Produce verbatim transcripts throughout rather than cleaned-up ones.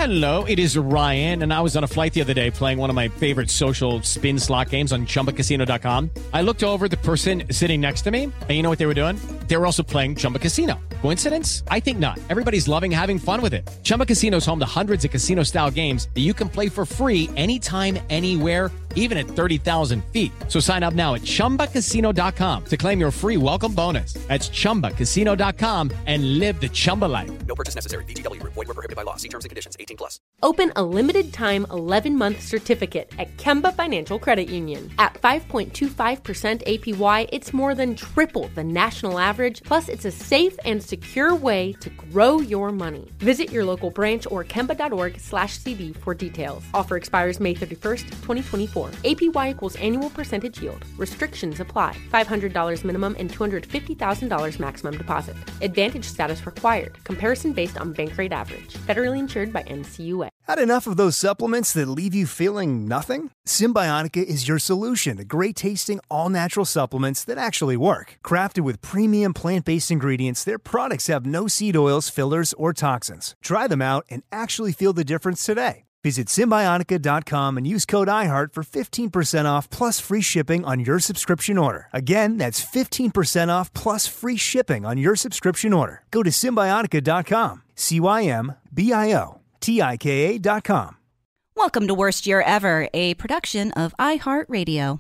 Hello, it is Ryan, and I was on a flight the other day playing one of my favorite social spin slot games on Chumba Casino dot com. I looked over at the person sitting next to me, and you know what they were doing? They were also playing Chumba Casino. Coincidence? I think not. Everybody's loving having fun with it. Chumba Casino is home to hundreds of casino-style games that you can play for free anytime, anywhere, even at thirty thousand feet. So sign up now at Chumba Casino dot com to claim your free welcome bonus. That's Chumba Casino dot com and live the Chumba life. No purchase necessary. V G W. Void where prohibited by law. See terms and conditions. eighteen plus. Open a limited-time eleven-month certificate at Kemba Financial Credit Union. At five point two five percent A P Y, it's more than triple the national average, plus it's a safe and secure way to grow your money. Visit your local branch or kemba.org slash CD for details. Offer expires May thirty-first, twenty twenty-four. A P Y equals annual percentage yield. Restrictions apply. five hundred dollars minimum and two hundred fifty thousand dollars maximum deposit. Advantage status required. Comparison based on bank rate average. Federally insured by N C U A. Had enough of those supplements that leave you feeling nothing? Symbiotica is your solution to great-tasting, all-natural supplements that actually work. Crafted with premium plant-based ingredients, their products have no seed oils, fillers, or toxins. Try them out and actually feel the difference today. Visit Symbiotica dot com and use code iHeart for fifteen percent off plus free shipping on your subscription order. Again, that's fifteen percent off plus free shipping on your subscription order. Go to Symbiotica dot com. C Y M B I O T I K A dot com. Welcome to Worst Year Ever, a production of iHeartRadio.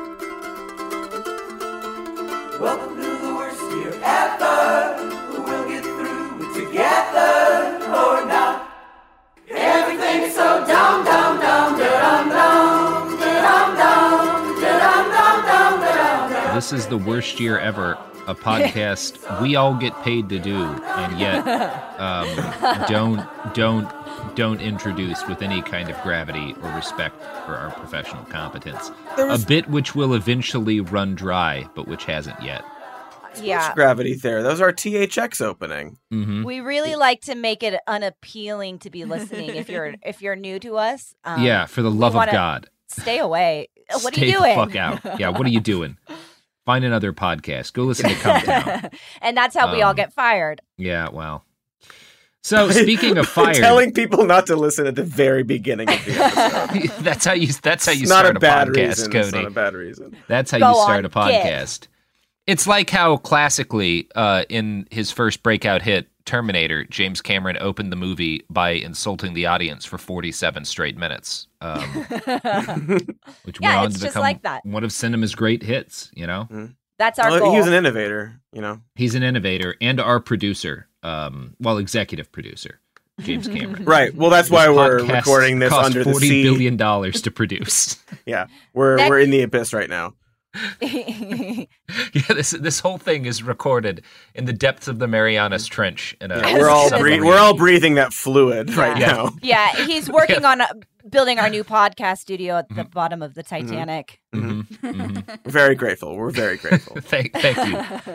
Welcome to the worst year ever. We'll get through it together or not. Everything's so dumb, dumb, dumb, da-dum, dum, da-dum, dum, da-dum, dum, dum, da-dum, dum. This is the worst year ever. A podcast we all get paid to do, and yet um, don't don't don't introduce with any kind of gravity or respect for our professional competence. Was... A bit which will eventually run dry, but which hasn't yet. Yeah, gravity there. That was our T H X opening. Mm-hmm. We really like to make it unappealing to be listening if you're if you're new to us. Um, yeah, for the love of God, stay away. What stay are you doing? The fuck out. Yeah, what are you doing? Find another podcast. Go listen to Come Down. And that's how um, we all get fired. Yeah, well. So speaking of fired, telling people not to listen at the very beginning of the episode. that's how you. That's how you it's start not a, a bad podcast, reason. Cody. It's not a bad reason. That's how Go you start on, a podcast. Kid. It's like how classically, uh, in his first breakout hit, Terminator, James Cameron opened the movie by insulting the audience for forty-seven straight minutes, um, which yeah, went on it's to just become like that. one of cinema's great hits. You know, mm-hmm. That's our well, goal. He's an innovator. You know, he's an innovator and our producer, um, well, executive producer, James Cameron. Right. Well, that's this why we're recording this under the sea. forty billion dollars to produce. Yeah, we're Next. we're in the abyss right now. yeah, this this whole thing is recorded in the depths of the Marianas Trench. In a yeah, we're all bre- we're all breathing that fluid right yeah. now. Yeah, he's working yeah. on a, building our new podcast studio at the mm-hmm. bottom of the Titanic. Mm-hmm. Mm-hmm. We're very grateful. We're very grateful. thank, thank you.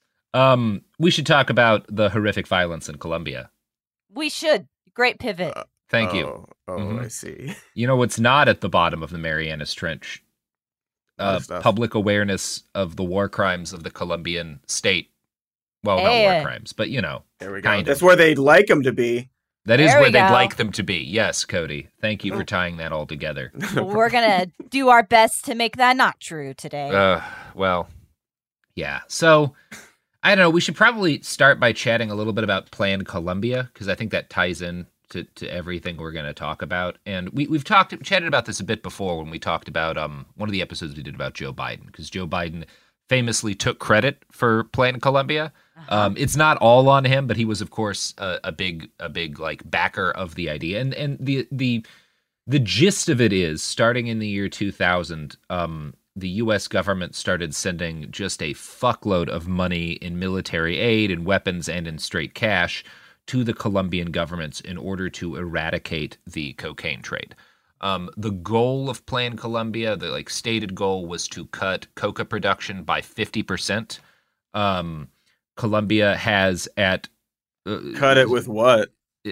Um, we should talk about the horrific violence in Colombia. We should. Great pivot. Uh, thank oh, you. Oh, mm-hmm. I see. You know what's not at the bottom of the Marianas Trench? Uh, public awareness of the war crimes of the Colombian state. Well, hey. not war crimes, but you know. There we go. That's of. where they'd like them to be. That is there where they'd like them to be. Yes, Cody. Thank you for tying that all together. We're going to do our best to make that not true today. Uh, well, yeah. So, I don't know. We should probably start by chatting a little bit about Plan Colombia, because I think that ties in To, to everything we're going to talk about. And we, we've talked, chatted about this a bit before when we talked about um one of the episodes we did about Joe Biden, because Joe Biden famously took credit for Plan Colombia. Uh-huh. Um, it's not all on him, but he was, of course, a, a big, a big like backer of the idea. And and the the the gist of it is, starting in the year two thousand, um, the U S government started sending just a fuckload of money in military aid and weapons and in straight cash to the Colombian governments in order to eradicate the cocaine trade. Um, the goal of Plan Colombia, the like stated goal, was to cut coca production by fifty percent. Um, Colombia has at uh, cut it with what?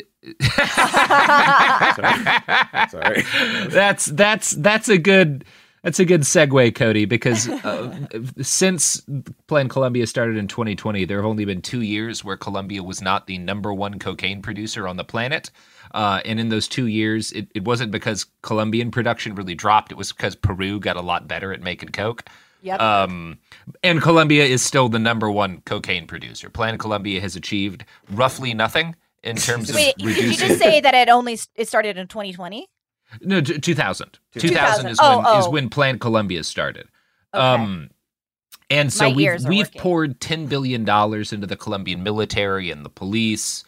Sorry. Sorry. That's that's that's a good that's a good segue, Cody, because uh, since Plan Colombia started in twenty twenty, there have only been two years where Colombia was not the number one cocaine producer on the planet. Uh, and in those two years, it, it wasn't because Colombian production really dropped. It was because Peru got a lot better at making coke. Yep. Um, and Colombia is still the number one cocaine producer. Plan Colombia has achieved roughly nothing in terms Wait, of did reducing. you just say that it only it started in twenty twenty? No, t- two thousand. two thousand. two thousand is Oh, when oh. is when Plan Colombia started. Okay. Um, and so My we've ears are we've working. poured ten billion dollars into the Colombian military and the police,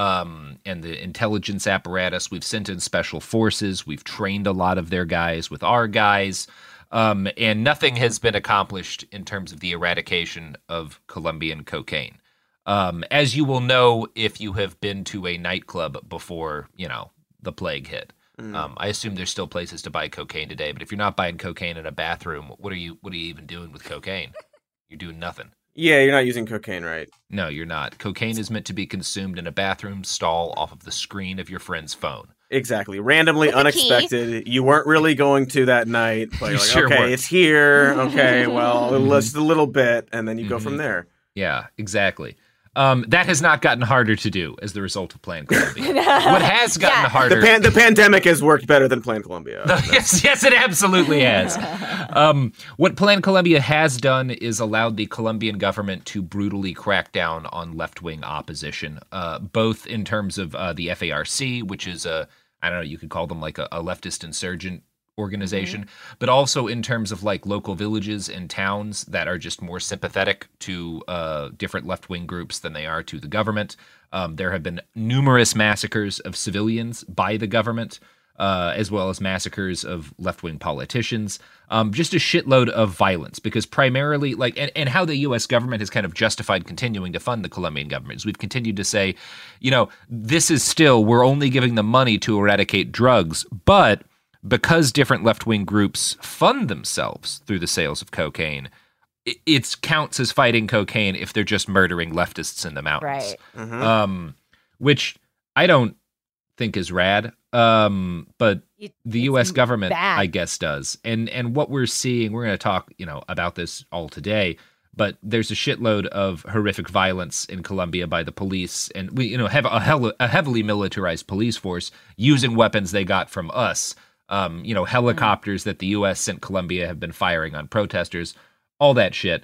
um, and the intelligence apparatus. We've sent in special forces. We've trained a lot of their guys with our guys. Um, and nothing has been accomplished in terms of the eradication of Colombian cocaine. Um, as you will know if you have been to a nightclub before, you know, the plague hit. Mm. Um, I assume there's still places to buy cocaine today, but if you're not buying cocaine in a bathroom, what are you what are you even doing with cocaine? You're doing nothing. Yeah, you're not using cocaine right. No, you're not. Cocaine is meant to be consumed in a bathroom stall off of the screen of your friend's phone. Exactly. Randomly, With a key. unexpected. You weren't really going to that night, but You you're like, sure okay, weren't. it's here. Okay, well, just a little bit, and then you go Mhm. from there. Yeah, exactly. Um, that has not gotten harder to do as the result of Plan Colombia. What has gotten Yeah. harder... The, pan- the pandemic has worked better than Plan Colombia. yes, yes, it absolutely has. Um, what Plan Colombia has done is allowed the Colombian government to brutally crack down on left-wing opposition, uh, both in terms of uh, the F A R C, which is a, I don't know, you could call them like a, a leftist insurgent organization, mm-hmm. but also in terms of like local villages and towns that are just more sympathetic to uh, different left-wing groups than they are to the government. Um, there have been numerous massacres of civilians by the government, uh, as well as massacres of left-wing politicians. Um, just a shitload of violence, because primarily, like, and, and how the U S government has kind of justified continuing to fund the Colombian government is we've continued to say, you know, this is still, we're only giving them money to eradicate drugs, but because different left-wing groups fund themselves through the sales of cocaine, it, it counts as fighting cocaine if they're just murdering leftists in the mountains. Right. Mhm. Um, which I don't think is rad, um, but It- the it's U S government, bad. I guess, does. And and what we're seeing, we're going to talk, you know, about this all today, but there's a shitload of horrific violence in Colombia by the police, and we, you know, have a, hell, a heavily militarized police force using weapons they got from us. Um, you know, helicopters that the U S sent Colombia have been firing on protesters, all that shit.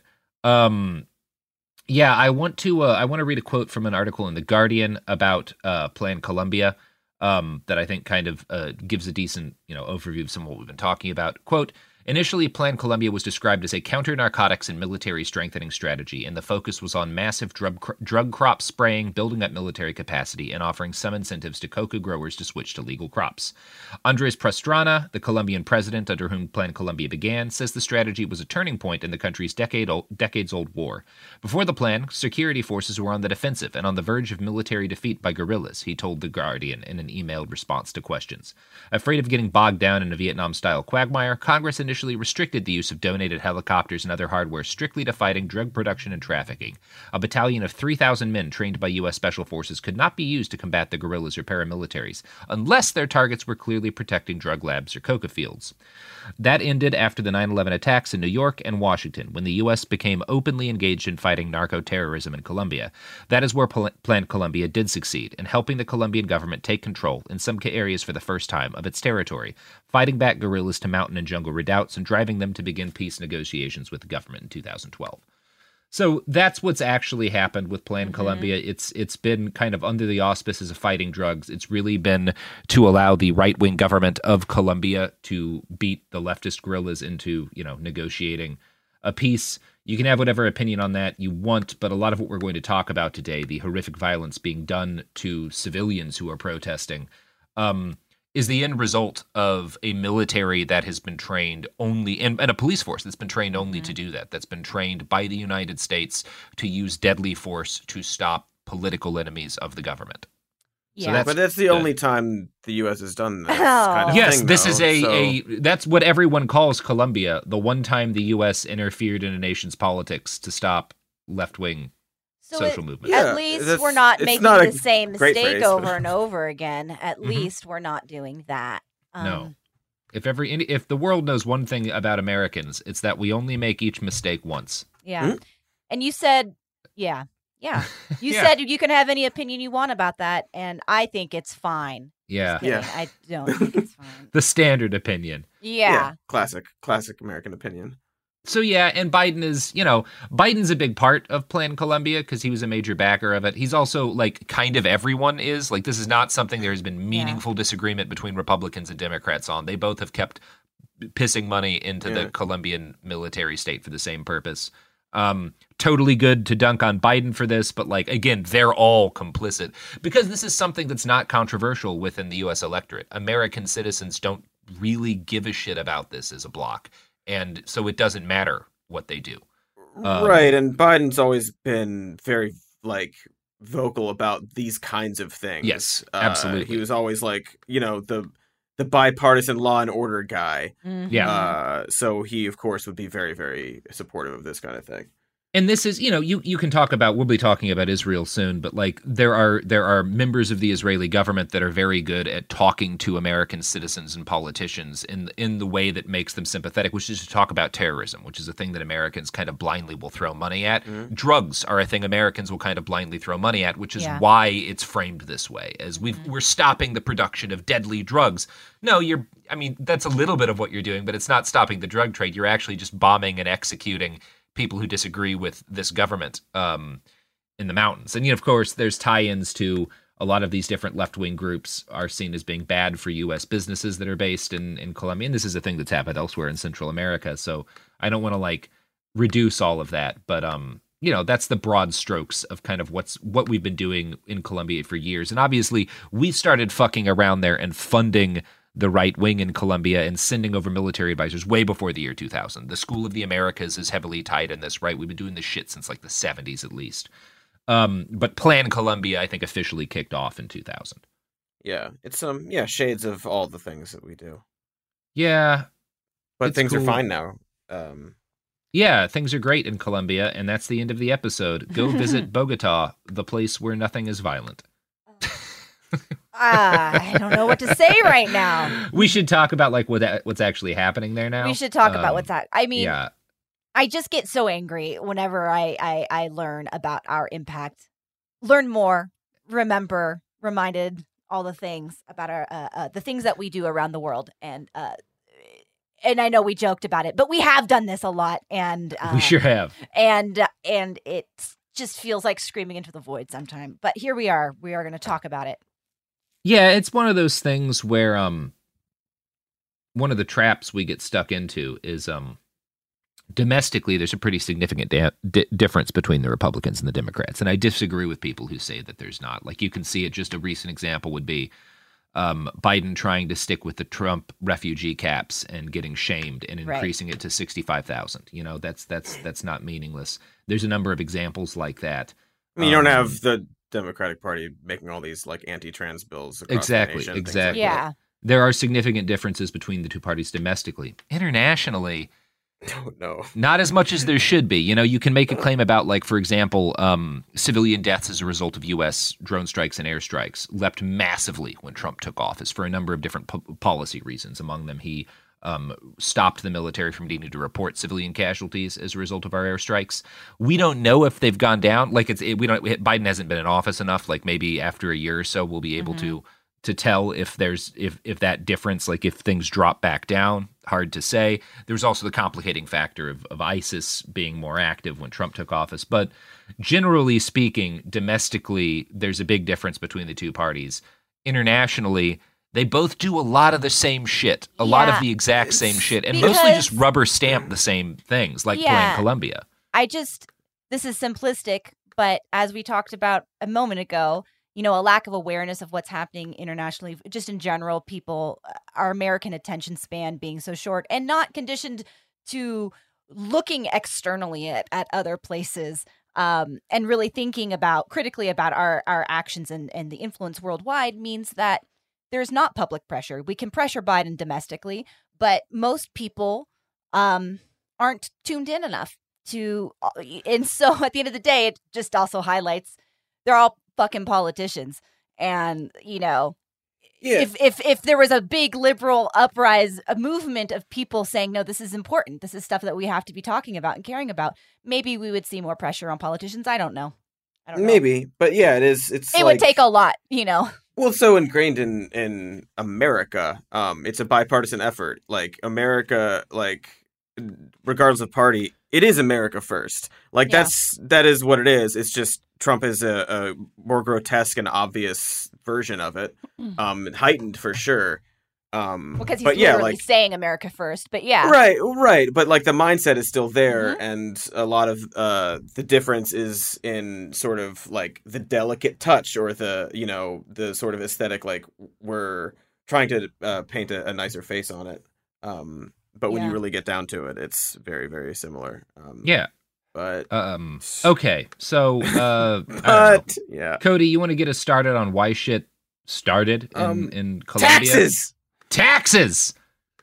Um, yeah, I want to uh, I want to read a quote from an article in The Guardian about uh, Plan Colombia um, that I think kind of uh, gives a decent, you know, overview of some of what we've been talking about. Quote, initially, Plan Colombia was described as a counter-narcotics and military strengthening strategy, and the focus was on massive drug, cr- drug crop spraying, building up military capacity, and offering some incentives to coca growers to switch to legal crops. Andres Pastrana, the Colombian president under whom Plan Colombia began, says the strategy was a turning point in the country's decade-old, decades-old war. Before the plan, security forces were on the defensive and on the verge of military defeat by guerrillas, he told The Guardian in an emailed response to questions. Afraid of getting bogged down in a Vietnam-style quagmire, Congress initially initially restricted the use of donated helicopters and other hardware strictly to fighting drug production and trafficking. A battalion of three thousand men trained by U S Special Forces could not be used to combat the guerrillas or paramilitaries, unless their targets were clearly protecting drug labs or coca fields. That ended after the nine eleven attacks in New York and Washington, when the U S became openly engaged in fighting narco-terrorism in Colombia. That is where Plan Colombia did succeed, in helping the Colombian government take control, in some areas for the first time, of its territory, fighting back guerrillas to mountain and jungle redoubts and driving them to begin peace negotiations with the government in two thousand twelve. So that's what's actually happened with Plan mm-hmm. Colombia. It's it's been kind of under the auspices of fighting drugs. It's really been to allow the right-wing government of Colombia to beat the leftist guerrillas into, you know, negotiating a peace. You can have whatever opinion on that you want, but a lot of what we're going to talk about today, the horrific violence being done to civilians who are protesting, um, is the end result of a military that has been trained only, and, and a police force that's been trained only mm-hmm. to do that, that's been trained by the United States to use deadly force to stop political enemies of the government. Yeah, so that's, but that's the uh, only time the U S has done this Oh. kind of yes, thing, this though, is a, so... a, that's what everyone calls Colombia, the one time the U S interfered in a nation's politics to stop left-wing So social it- movement. Yeah, At least that's- we're not it's making not a the same great mistake phrase, over but- and over again. At Mhm. least we're not doing that. Um, No. If every if the world knows one thing about Americans, it's that we only make each mistake once. Yeah. Hmm? And you said, yeah, Yeah. You Yeah. said you can have any opinion you want about that, and I think it's fine. Yeah. Just kidding. Yeah. I don't think it's fine. The standard opinion. Yeah. Classic, classic American opinion. So yeah, and Biden is, you know, Biden's a big part of Plan Colombia because he was a major backer of it. He's also like kind of everyone is. Like this is not something there has been meaningful yeah. disagreement between Republicans and Democrats on. They both have kept pissing money into yeah. the Colombian military state for the same purpose. Um, totally good to dunk on Biden for this, but like, again, they're all complicit because this is something that's not controversial within the U S electorate. American citizens don't really give a shit about this as a bloc. And so it doesn't matter what they do. Um, right. And Biden's always been very, like, vocal about these kinds of things. Yes, absolutely. Uh, he was always, like, you know, the the bipartisan law and order guy. Mm-hmm. Yeah. Uh, so he, of course, would be very, very supportive of this kind of thing. And this is, you know, you, you can talk about, we'll be talking about Israel soon, but like there are there are members of the Israeli government that are very good at talking to American citizens and politicians in in the way that makes them sympathetic, which is to talk about terrorism, which is a thing that Americans kind of blindly will throw money at. Mm-hmm. Drugs are a thing Americans will kind of blindly throw money at, which is yeah. why it's framed this way, as we've, mm-hmm. we're stopping the production of deadly drugs. No, you're, I mean, that's a little bit of what you're doing, but it's not stopping the drug trade. You're actually just bombing and executing people who disagree with this government um, in the mountains. And, you know, of course, there's tie-ins to a lot of these different left-wing groups are seen as being bad for U S businesses that are based in, in Colombia. And this is a thing that's happened elsewhere in Central America. So I don't want to, like, reduce all of that. But, um, you know, that's the broad strokes of kind of what's what we've been doing in Colombia for years. And obviously, we started fucking around there and funding the right wing in Colombia and sending over military advisors way before the year two thousand. The School of the Americas is heavily tied in this, right? We've been doing this shit since like the seventies at least. Um, but Plan Colombia, I think, officially kicked off in two thousand. Yeah, it's um, yeah, shades of all the things that we do. Yeah, but things cool. are fine now. Um, yeah, things are great in Colombia, and that's the end of the episode. Go visit Bogota, the place where nothing is violent. Uh, I don't know what to say right now. We should talk about like what what's actually happening there now. We should talk um, about what's that. I mean, yeah. I just get so angry whenever I, I, I learn about our impact. Learn more, remember, reminded, all the things about our uh, uh, the things that we do around the world. And uh, and I know we joked about it, but we have done this a lot. And uh, we sure have. And uh, and it just feels like screaming into the void sometimes. But here we are. We are going to talk about it. Yeah, it's one of those things where um, one of the traps we get stuck into is um, domestically, there's a pretty significant da- di- difference between the Republicans and the Democrats. And I disagree with people who say that there's not. Like, you can see it, just a recent example would be um, Biden trying to stick with the Trump refugee caps and getting shamed and increasing right. it to sixty-five thousand. You know, that's that's that's not meaningless. There's a number of examples like that. I mean, you um, don't have the Democratic Party making all these like anti-trans bills across exactly, the nation. Exactly. Like yeah. There are significant differences between the two parties domestically. Internationally, no, no. Not as much as there should be. You know, you can make a claim about, like, for example, um, civilian deaths as a result of U S drone strikes and airstrikes leapt massively when Trump took office for a number of different po- policy reasons. Among them, he um, stopped the military from needing to report civilian casualties as a result of our airstrikes. We don't know if they've gone down. Like, it's it, we don't. Biden hasn't been in office enough. Like, maybe after a year or so, we'll be able mm-hmm. to. to tell if there's if if that difference, like if things drop back down. Hard to say. There's also the complicating factor of, of ISIS being more active when Trump took office. But generally speaking, domestically, there's a big difference between the two parties. Internationally, they both do a lot of the same shit, a yeah, lot of the exact same shit, and mostly just rubber stamp the same things, like yeah, Plan Colombia. I just, this is simplistic, but as we talked about a moment ago, you know, a lack of awareness of what's happening internationally, just in general, people, our American attention span being so short and not conditioned to looking externally at, at other places um, and really thinking about critically about our, our actions and, and the influence worldwide means that there's not public pressure. We can pressure Biden domestically, but most people um, aren't tuned in enough to. And so at the end of the day, it just also highlights they're all fucking politicians. And, you know, yeah. if if if there was a big liberal uprise, a movement of people saying, no, this is important, this is stuff that we have to be talking about and caring about, maybe we would see more pressure on politicians. I don't know. I don't know. Maybe, but yeah, it is. It's It like, would take a lot, you know. well, it's so ingrained in in America. Um, it's a bipartisan effort. Like America, like regardless of party, it is America first. Like Yeah. that's that is what it is. It's just Trump is a, a more grotesque and obvious version of it, um, heightened for sure. Um, Because he's but yeah, literally like saying America first. But yeah. right, right. But like the mindset is still there, Mhm. and a lot of uh, the difference is in sort of like the delicate touch or the you know the sort of aesthetic. Like we're trying to uh, paint a, a nicer face on it. Um, but when you Yeah. really get down to it, it's very, very similar. Um, Yeah. but Um. Okay. So, uh, I don't know. but yeah, Cody, you want to get us started on why shit started in Um, in Colombia? taxes. Taxes.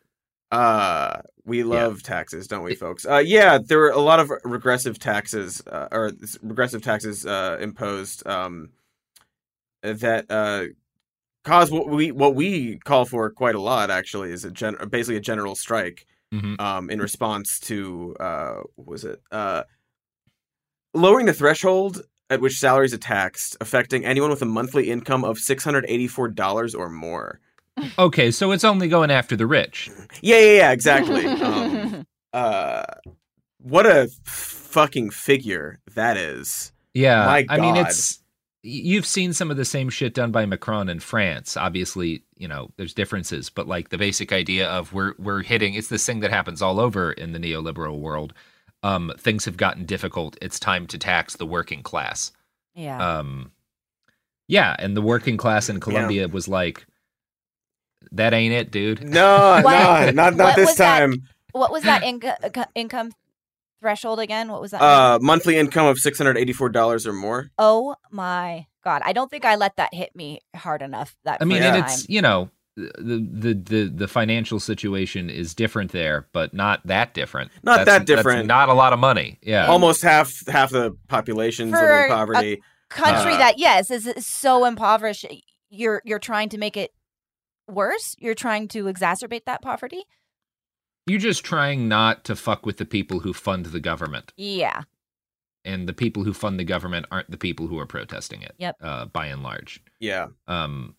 Uh, we love taxes, don't we, folks? Uh, yeah, there were a lot of regressive taxes, uh, or regressive taxes uh, imposed um, that uh, cause what we what we call for quite a lot. Actually, is a gen- basically a general strike Mhm. um, in response to uh, what was it uh, lowering the threshold at which salaries are taxed, affecting anyone with a monthly income of six hundred eighty-four dollars or more. Okay, so it's only going after the rich. Yeah, yeah, yeah, exactly. um, uh, what a fucking figure that is. Yeah, My I mean, God. it's you've seen some of the same shit done by Macron in France. Obviously, you know, there's differences, but like the basic idea of we're we're hitting it's this thing that happens all over in the neoliberal world. Um, things have gotten difficult. It's time to tax the working class. Yeah. Um, yeah, and the working class in Colombia was like, that ain't it, dude. No, What- no, not not what this was that? time. What was that inco- income threshold again? What was that? Uh, monthly income of six hundred eighty-four dollars or more. Oh my God. I don't think I let that hit me hard enough that I mean, first and time. it's you know the, the the the financial situation is different there, but not that different. Not That's- that different. That's not a lot of money. Yeah. Almost half half the population's For living in a- poverty. Country Uh, that, yes, is, is so impoverished. You're you're trying to make it worse. You're trying to exacerbate that poverty. You're just trying not to fuck with the people who fund the government, Yeah. and the people who fund the government aren't the people who are protesting it. Yep. Uh, by and large. Yeah. Um.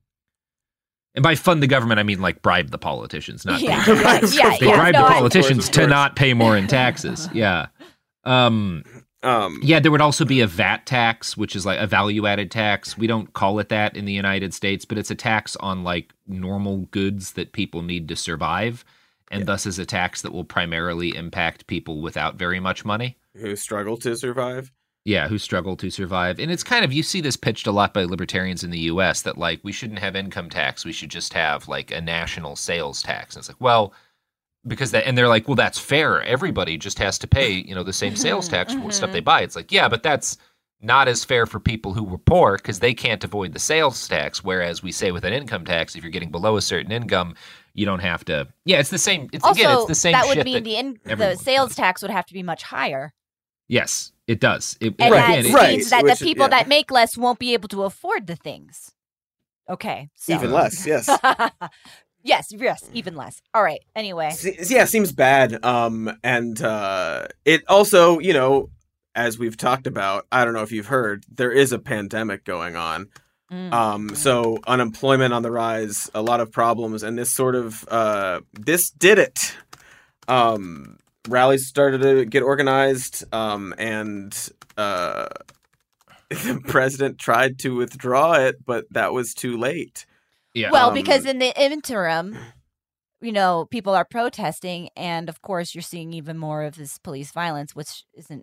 And by fund the government, I mean like bribe the politicians, not Yeah. pay. yeah. Yeah. They yeah. bribe No, the I- politicians Of course, of to course. not pay more in taxes. Yeah. Um. Um. Yeah, there would also be a V A T tax, which is like a value-added tax. We don't call it that in the United States, but it's a tax on like normal goods that people need to survive, and thus is a tax that will primarily impact people without very much money. Who struggle to survive. Yeah, who struggle to survive. And it's kind of, you see this pitched a lot by libertarians in the U S that like, we shouldn't have income tax. We should just have like a national sales tax. And it's like, well, because that, and they're like, well, that's fair. Everybody just has to pay, you know, the same sales tax for stuff they buy. It's like, yeah, but that's not as fair for people who were poor because they can't avoid the sales tax. Whereas we say with an income tax, if you're getting below a certain income, you don't have to. Yeah, it's the same. It's Also, again, it's the same that would shit mean that the in, the everyone sales does. tax would have to be much higher. Yes, it does. It, And Right, that again, it- right. means that Which- the people yeah. that make less won't be able to afford the things. Okay. So. Even less. Yes. yes, yes, even less. All right. Anyway. Se- yeah, seems bad. Um, and uh, it also, you know, as we've talked about, I don't know if you've heard, there is a pandemic going on. Mm. Um, so unemployment on the rise, a lot of problems, and this sort of uh, this did it. Um, rallies started to get organized, um, and uh, the president tried to withdraw it, but that was too late. yeah. Well, Um, because in the interim, you know, people are protesting, and of course, you're seeing even more of this police violence, which isn't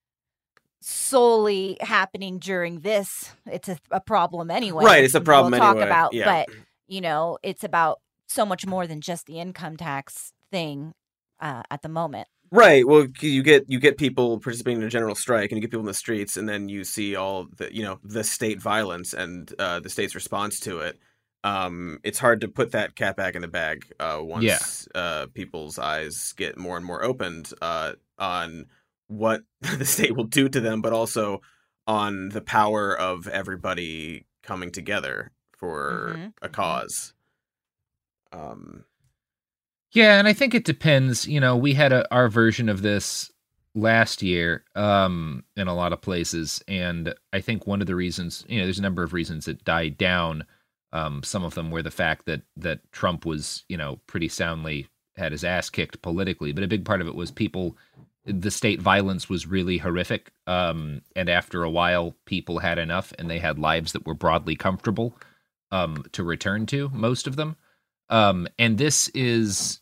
solely happening during this. It's a, a problem anyway. Right, it's a problem we'll talk anyway, about, yeah. but you know, it's about so much more than just the income tax thing uh, at the moment. Right. Well, you get you get people participating in a general strike, and you get people in the streets, and then you see all the you know the state violence and uh, the state's response to it. Um, it's hard to put that cat back in the bag uh, once uh, people's eyes get more and more opened uh, on what the state will do to them, but also on the power of everybody coming together for Mhm, a mhm. cause. Um. Yeah, and I think it depends. You know, we had a, our version of this last year um, in a lot of places. And I think one of the reasons, you know, there's a number of reasons it died down. Um, some of them were the fact that that Trump was, you know, pretty soundly had his ass kicked politically. But a big part of it was people, the state violence was really horrific. Um, and after a while, people had enough and they had lives that were broadly comfortable um, to return to, most of them. Um, and this is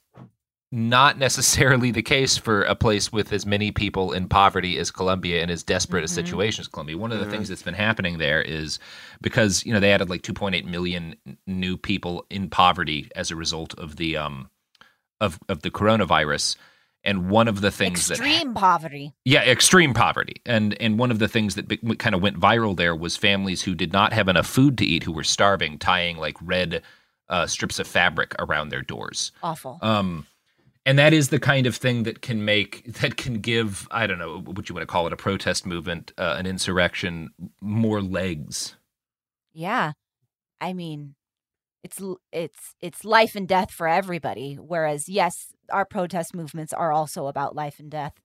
not necessarily the case for a place with as many people in poverty as Colombia and as desperate mm-hmm. a situation as Colombia. One of the mm-hmm. things that's been happening there is because, you know, they added like two point eight million new people in poverty as a result of the um of of the coronavirus. And one of the things extreme that extreme poverty. Yeah, extreme poverty. And and one of the things that be, kind of went viral there was families who did not have enough food to eat, who were starving, tying like red uh, strips of fabric around their doors. Awful. Um And that is the kind of thing that can make, that can give, I don't know what you want to call it, a protest movement, uh, an insurrection, more legs. Yeah. I mean, it's it's it's life and death for everybody. Whereas, yes, our protest movements are also about life and death.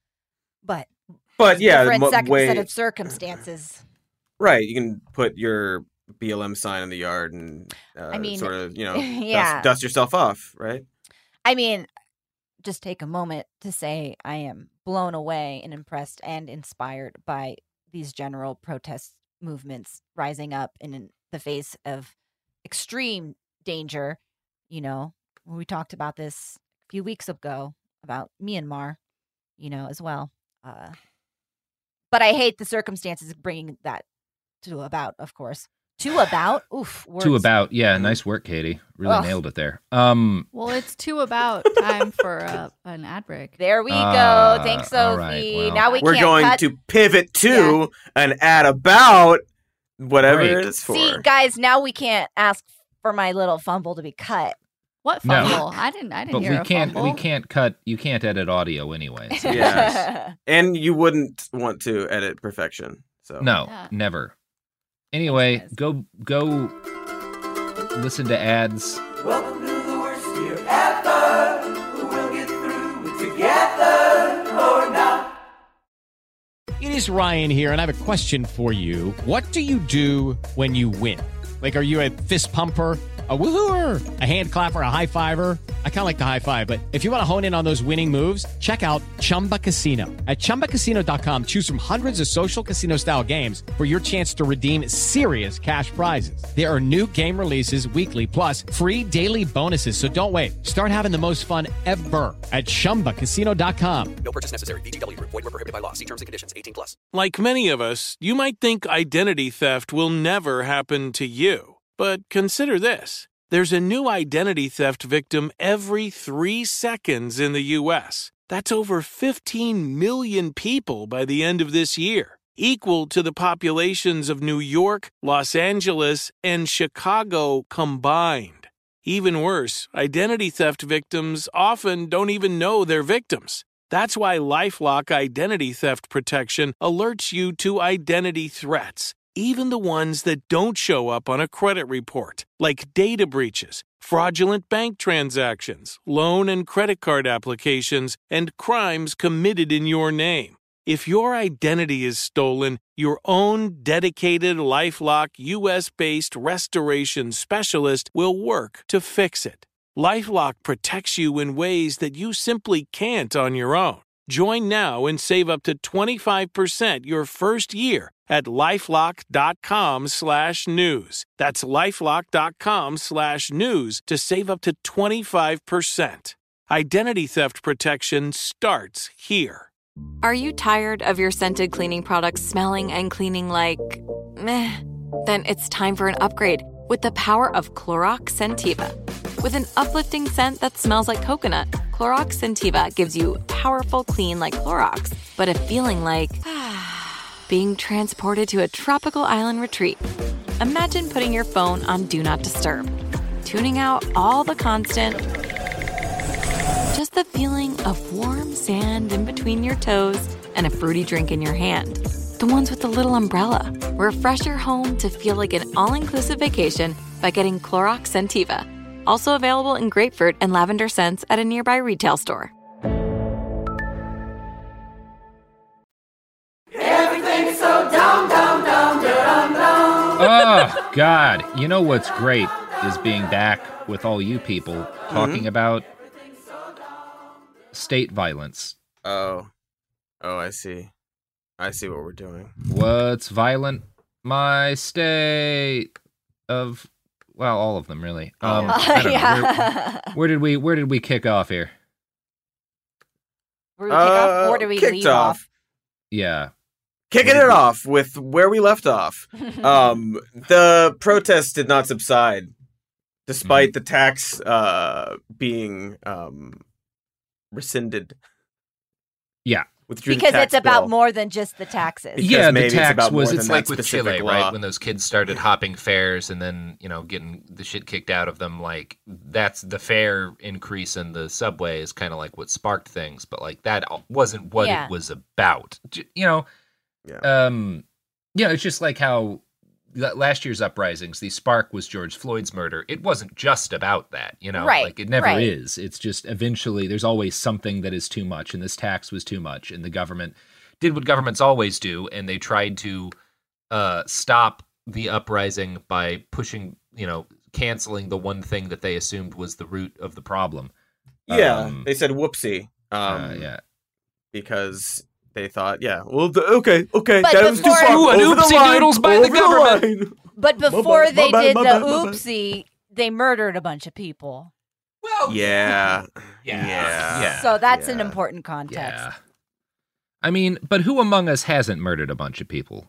But, but yeah, different mo- sec- way, set of circumstances. Right. You can put your B L M sign in the yard and uh, I mean, sort of, you know, yeah. dust, dust yourself off, right? I mean, just take a moment to say I am blown away and impressed and inspired by these general protest movements rising up in the face of extreme danger. You know, we talked about this a few weeks ago about Myanmar, you know, as well. Uh, but I hate the circumstances of bringing that to about, of course. To about, oof. Words. To about, yeah, nice work, Katie. Really Ugh. nailed it there. Um, well, it's to about time for uh, an ad break. There we uh, go. Thanks, Sophie. Right, well, now we we're can't going cut. to pivot to yeah. an ad about whatever break. It is for. See, guys, now we can't ask for my little fumble to be cut. What fumble? No. I didn't. I didn't but hear we a can't. fumble. We can't cut. You can't edit audio anyway. So. Yes, and you wouldn't want to edit perfection. So no, yeah. never. Anyway, go go listen to ads. Welcome to the worst year ever. We'll get through it together or not. It is Ryan here, and I have a question for you. What do you do when you win? Like, are you a fist pumper, a woohooer, a hand clapper, a high fiver? I kind of like the high five, but if you want to hone in on those winning moves, check out Chumba Casino. At chumba casino dot com, choose from hundreds of social casino-style games for your chance to redeem serious cash prizes. There are new game releases weekly, plus free daily bonuses. So don't wait. Start having the most fun ever at chumba casino dot com. No purchase necessary. V G W. Void where prohibited by law. See terms and conditions. eighteen plus. Like many of us, you might think identity theft will never happen to you. But consider this. There's a new identity theft victim every three seconds in the U S. That's over fifteen million people by the end of this year, equal to the populations of New York, Los Angeles, and Chicago combined. Even worse, identity theft victims often don't even know they're victims. That's why LifeLock Identity Theft Protection alerts you to identity threats, even the ones that don't show up on a credit report, like data breaches, fraudulent bank transactions, loan and credit card applications, and crimes committed in your name. If your identity is stolen, your own dedicated LifeLock U S-based restoration specialist will work to fix it. LifeLock protects you in ways that you simply can't on your own. Join now and save up to twenty-five percent your first year at LifeLock.com slash news. That's LifeLock.com slash news to save up to twenty-five percent. Identity theft protection starts here. Are you tired of your scented cleaning products smelling and cleaning like meh? Then it's time for an upgrade with the power of Clorox Scentiva. With an uplifting scent that smells like coconut, Clorox Scentiva gives you powerful clean like Clorox, but a feeling like being transported to a tropical island retreat. Imagine putting your phone on Do Not Disturb, tuning out all the constant, just the feeling of warm sand in between your toes and a fruity drink in your hand. The ones with the little umbrella. Refresh your home to feel like an all-inclusive vacation by getting Clorox Scentiva. Also available in grapefruit and lavender scents at a nearby retail store. Oh, God. You know what's great is being back with all you people talking Mm-hmm. about state violence. Oh. Oh, I see. I see what we're doing. What's violent? My state of, well, all of them, really. Um, Uh, I don't know. yeah. Where, where did we Where did we kick off here? Where do we kick off, or do we kicked leave off. off? Yeah. Kicking it off with where we left off. Um, the protests did not subside, despite Mm-hmm. the tax uh, being um, rescinded. Yeah. Withdrew the Because tax it's about bill. more than just the taxes. Because yeah, the maybe it's tax about more was. than It's that like with specific Chile, law. right? When those kids started hopping fares and then, you know, getting the shit kicked out of them. Like, that's the fare increase in the subway is kind of like what sparked things. But, like, that wasn't what Yeah. it was about. J- You know? Yeah. Um, yeah, it's just like how la- last year's uprisings, the spark was George Floyd's murder. It wasn't just about that, you know? Right, Like, it never right. is. It's just eventually there's always something that is too much, and this tax was too much, and the government did what governments always do, and they tried to uh, stop the uprising by pushing, you know, canceling the one thing that they assumed was the root of the problem. Yeah, Um, they said whoopsie. Um, uh, yeah. Because they thought, yeah, well, the, okay, okay, But that was too before- far. Ooh, an over the oopsie line, doodles by the over government. line. But My before bad, they my bad, did my the bad, my bad. oopsie, they murdered a bunch of people. Well, Yeah, Yeah. yeah, Yeah. So that's an yeah. important context. Yeah. I mean, but who among us hasn't murdered a bunch of people?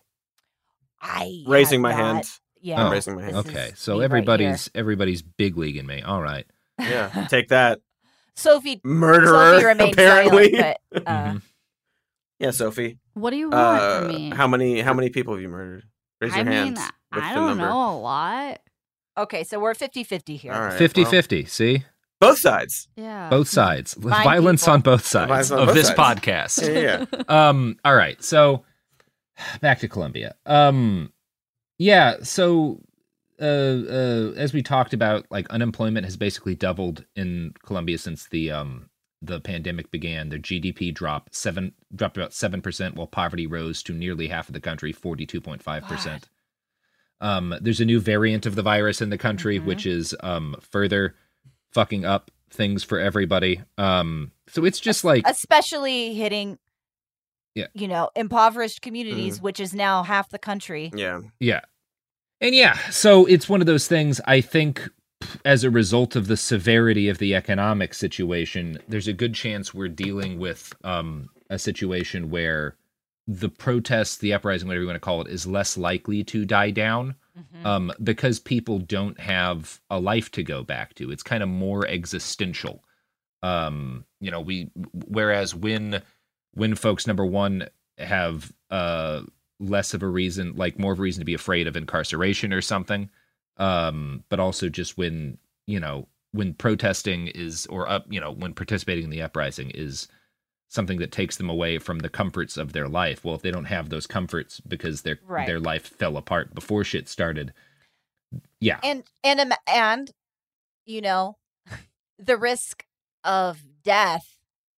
I Raising have my not- hand. Yeah, I'm raising my hand. this Okay, is so me right everybody's everybody's big leaguing me. All right. Yeah, take that, Sophie. murderer. Sophie remained apparently, silent, but uh, Mhm. yeah, Sophie. What do you want Uh, from me? how many? How many people have you murdered? Raise I your mean, hands. with I the don't number. know a lot. okay, so we're fifty-fifty here. All right, fifty-fifty, see? well, both sides. Yeah. Both sides. Fine Violence people. on both sides Violence on of both this sides. podcast. Yeah, yeah. Um, all right, so back to Colombia. Um, yeah, so uh, uh, as we talked about, like unemployment has basically doubled in Colombia since the um the pandemic began. Their G D P dropped seven dropped about seven percent, while poverty rose to nearly half of the country, forty two point five percent. Um, there's a new variant of the virus in the country, Mhm. which is um further fucking up things for everybody. Um, so it's just like Especially hitting, Yeah. you know, impoverished communities, which is now half the country. Yeah. Yeah. And yeah, so it's one of those things, I think, as a result of the severity of the economic situation, there's a good chance we're dealing with um, a situation where the protests, the uprising, whatever you want to call it, is less likely to die down Mhm. um, because people don't have a life to go back to. It's kind of more existential. Um, you know, we whereas when when folks, number one, have uh, less of a reason, like more of a reason to be afraid of incarceration or something, um, but also just when, you know, when protesting is, or up, you know, when participating in the uprising is something that takes them away from the comforts of their life. Well, if they don't have those comforts because their Right. their life fell apart before shit started, yeah, And and im- and you know, the risk of death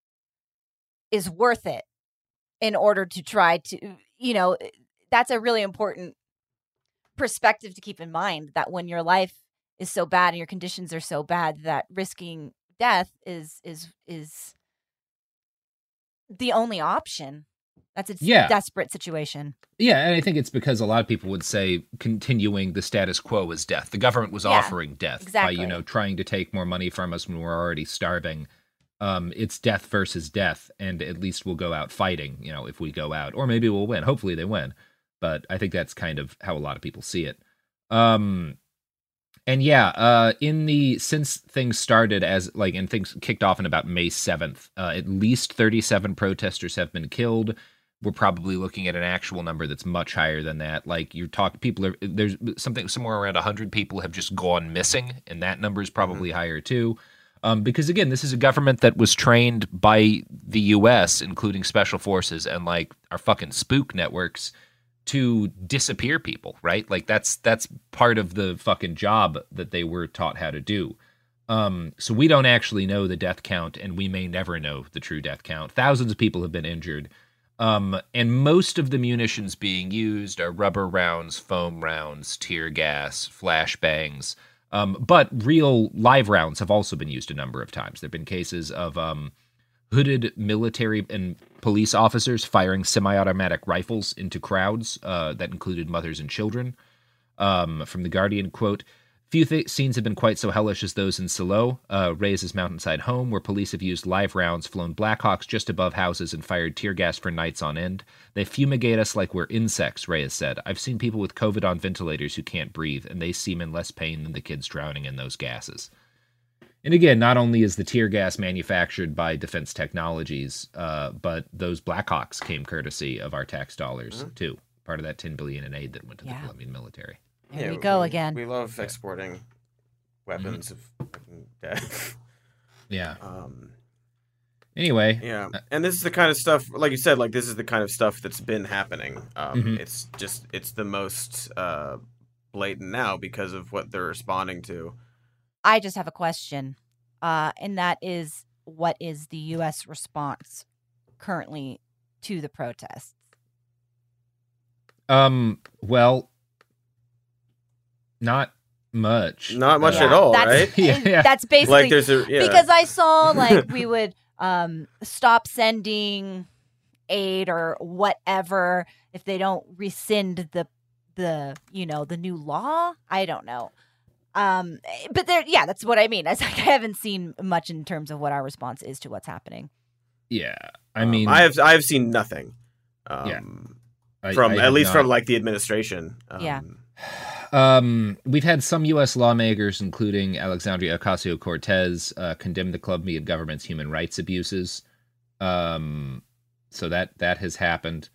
is worth it in order to try to, you know, that's a really important perspective to keep in mind, that when your life is so bad and your conditions are so bad, that risking death is is is the only option. That's a Yeah. desperate situation. Yeah, and I think it's because a lot of people would say continuing the status quo is death. The government was Yeah, offering death exactly. by, you know, trying to take more money from us when we're already starving. Um, it's death versus death, and at least we'll go out fighting, you know, if we go out. Or maybe we'll win. Hopefully they win. But I think that's kind of how a lot of people see it. Um, and yeah, uh, in the, since things started as, like, and things kicked off on about May seventh, uh, at least thirty-seven protesters have been killed. We're probably looking at an actual number that's much higher than that. Like, you're talking, people are, there's something, somewhere around one hundred people have just gone missing, and that number is probably mm-hmm. higher too. Um, because again, this is a government that was trained by the U S, including special forces and like our fucking spook networks, to disappear people, right? Like that's that's part of the fucking job that they were taught how to do. Um, so we don't actually know the death count, and we may never know the true death count. Thousands of people have been injured. Um, and most of the munitions being used are rubber rounds, foam rounds, tear gas, flashbangs. Um, but real live rounds have also been used a number of times. There have been cases of um, hooded military and police officers firing semi-automatic rifles into crowds uh, that included mothers and children. Um, from The Guardian, quote, few th- scenes have been quite so hellish as those in Salo, uh, Reyes' mountainside home, where police have used live rounds, flown Blackhawks just above houses, and fired tear gas for nights on end. They fumigate us like we're insects, Reyes said. I've seen people with COVID on ventilators who can't breathe, and they seem in less pain than the kids drowning in those gases. And again, not only is the tear gas manufactured by Defense Technologies, uh, but those Blackhawks came courtesy of our tax dollars, mm-hmm. too. Part of that ten billion dollars in aid that went to yeah. the Colombian military. There yeah, we go we, again. We love exporting weapons mm-hmm. of death. Yeah. Um, anyway. Yeah. And this is the kind of stuff, like you said, like this is the kind of stuff that's been happening. Um, mm-hmm. It's just, it's the most uh, blatant now because of what they're responding to. I just have a question. Uh, and that is, what is the U S response currently to the protests? Um, well... Not much. Not much yeah, at all, that's, right? yeah, yeah. That's basically like there's a, yeah. because I saw like we would um, stop sending aid or whatever if they don't rescind the the you know the new law. I don't know, um, but there, yeah, that's what I mean. I, I haven't seen much in terms of what our response is to what's happening. Yeah, I mean, um, I have I have seen nothing. Um, yeah, from I, I at least not. from like the administration. Um, yeah. Um, we've had some U S lawmakers, including Alexandria Ocasio-Cortez, uh, condemn the Colombian government's human rights abuses. Um, so that that has happened.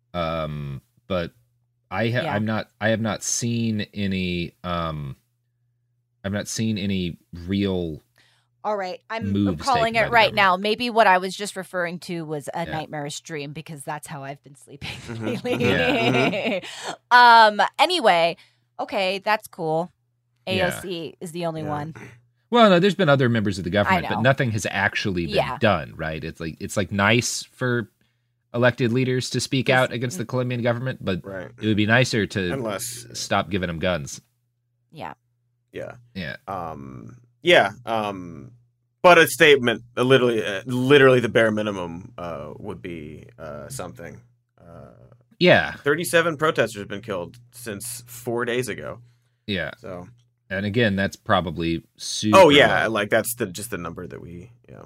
Um, but I ha- yeah. I'm not. I have not seen any. Um, I've not seen any real. All right, I'm calling it right now. Maybe what I was just referring to was a yeah. nightmarish dream because that's how I've been sleeping Mm-hmm. lately. Yeah. um. Anyway. Okay, that's cool. A O C yeah. is the only yeah. one. Well, no, there's been other members of the government, but nothing has actually been yeah. done, right? It's like it's like nice for elected leaders to speak it's, out against the Colombian government, but right. it would be nicer to Unless, stop giving them guns. Yeah. Yeah. Yeah. Um. Yeah. Um. But a statement, uh, literally, uh, literally, the bare minimum uh, would be uh, something. Uh, Yeah. thirty-seven protesters have been killed since four days ago. Yeah. So, and again, that's probably super. Oh yeah, like that's the just the number that we, yeah.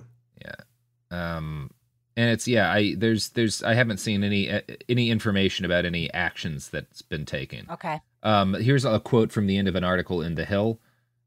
Yeah. Um, and it's yeah. I there's there's I haven't seen any uh, any information about any actions that's been taken. Okay. Um, here's a quote from the end of an article in The Hill.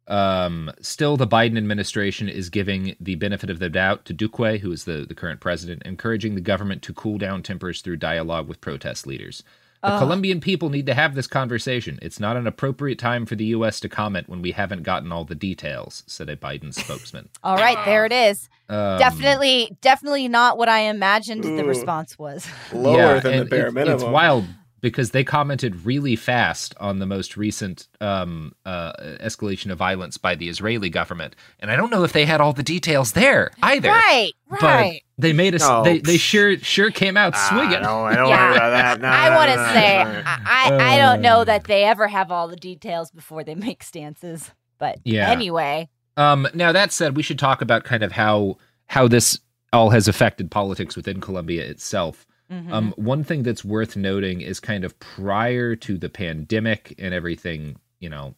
Um, still, the Biden administration is giving the benefit of the doubt to Duque, who is the, the current president, encouraging the government to cool down tempers through dialogue with protest leaders. The uh. Colombian people need to have this conversation. It's not an appropriate time for the U S to comment when we haven't gotten all the details, said a Biden spokesman. All right, there it is. Um, definitely, definitely not what I imagined ooh. the response was. Lower yeah, than the bare it, minimum. It's wild. Because they commented really fast on the most recent um, uh, escalation of violence by the Israeli government, and I don't know if they had all the details there either. Right, right. But they made us. Oh, they they sure sure came out swinging. No, I don't yeah. worry about that. No, I no, want to no, say no. I I don't know that they ever have all the details before they make stances. But yeah. anyway. Um. Now that said, we should talk about kind of how how this all has affected politics within Colombia itself. Mm-hmm. Um, one thing that's worth noting is kind of prior to the pandemic and everything, you know,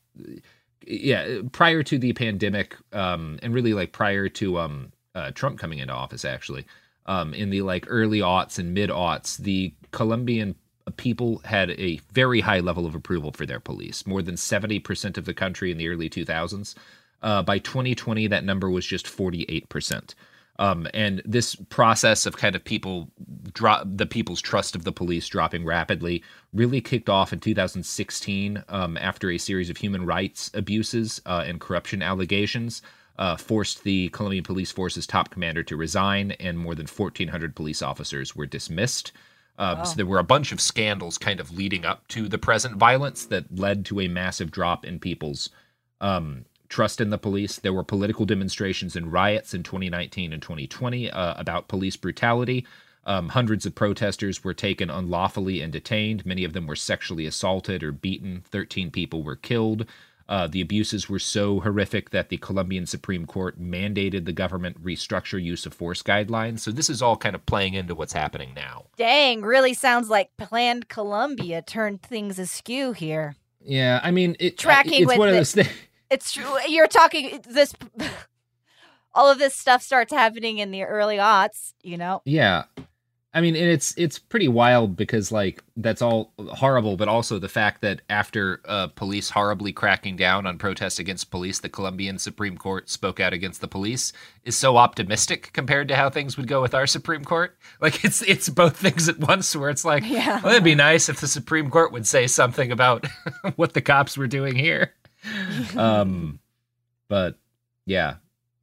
yeah, prior to the pandemic, um, and really like prior to um, uh, Trump coming into office, actually, um, in the like early aughts and mid aughts, the Colombian people had a very high level of approval for their police, more than seventy percent of the country in the early two thousands. Uh, by twenty twenty, that number was just forty-eight percent. Um, and this process of kind of people drop the people's trust of the police dropping rapidly really kicked off in two thousand sixteen um, after a series of human rights abuses uh, and corruption allegations uh, forced the Colombian police force's top commander to resign, and more than fourteen hundred police officers were dismissed. Um, wow. So there were a bunch of scandals kind of leading up to the present violence that led to a massive drop in people's um trust in the police. There were political demonstrations and riots in twenty nineteen and twenty twenty uh, about police brutality. Um, hundreds of protesters were taken unlawfully and detained. Many of them were sexually assaulted or beaten. thirteen people were killed. Uh, the abuses were so horrific that the Colombian Supreme Court mandated the government restructure use of force guidelines. So this is all kind of playing into what's happening now. Dang, really sounds like Planned Colombia turned things askew here. Yeah, I mean, it, Tracking it's with one of the- those things. It's true. You're talking this. All of this stuff starts happening in the early aughts, you know? Yeah. I mean, and it's it's pretty wild because, like, that's all horrible, but also the fact that after uh, police horribly cracking down on protests against police, the Colombian Supreme Court spoke out against the police is so optimistic compared to how things would go with our Supreme Court. Like, it's it's both things at once where it's like, Yeah. well, it'd be nice if the Supreme Court would say something about what the cops were doing here. um, but, yeah,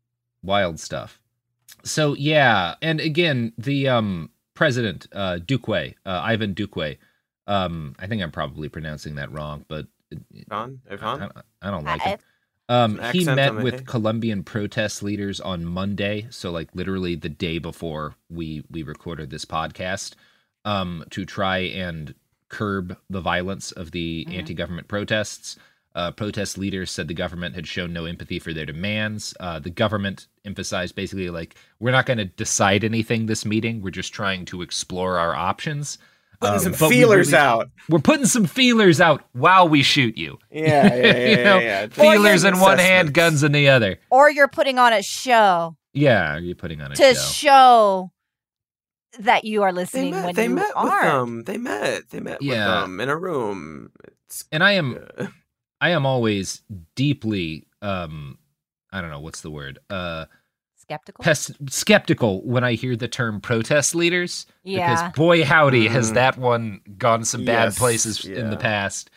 wild stuff. So, yeah, and again, the... um. President uh, Duque, uh, Ivan Duque. Um, I think I'm probably pronouncing that wrong, but Ivan? Ivan? I, I don't like I- it. Um, An he accent met on the with A. Colombian protest leaders on Monday, so like literally the day before we we recorded this podcast, um, to try and curb the violence of the Mhm. anti-government protests. Uh, protest leaders said the government had shown no empathy for their demands. Uh, the government emphasized basically like, we're not going to decide anything this meeting. We're just trying to explore our options. Putting Um, some but we feelers really- out. We're putting some feelers out while we shoot you. Yeah, yeah, yeah, You yeah, know, yeah. Feelers in one hand, Assessments. guns in the other. Or you're putting on a show Yeah, you're putting on a to show. show that you are They listening met, when they you met with aren't. them. They met. They met Yeah. with them in a room. It's And I am uh, I am always deeply um I don't know what's the word. Uh Skeptical? pes- skeptical when I hear the term protest leaders. Yeah. Because boy howdy has Mhm. that one gone some bad Yes, places in the yeah. past.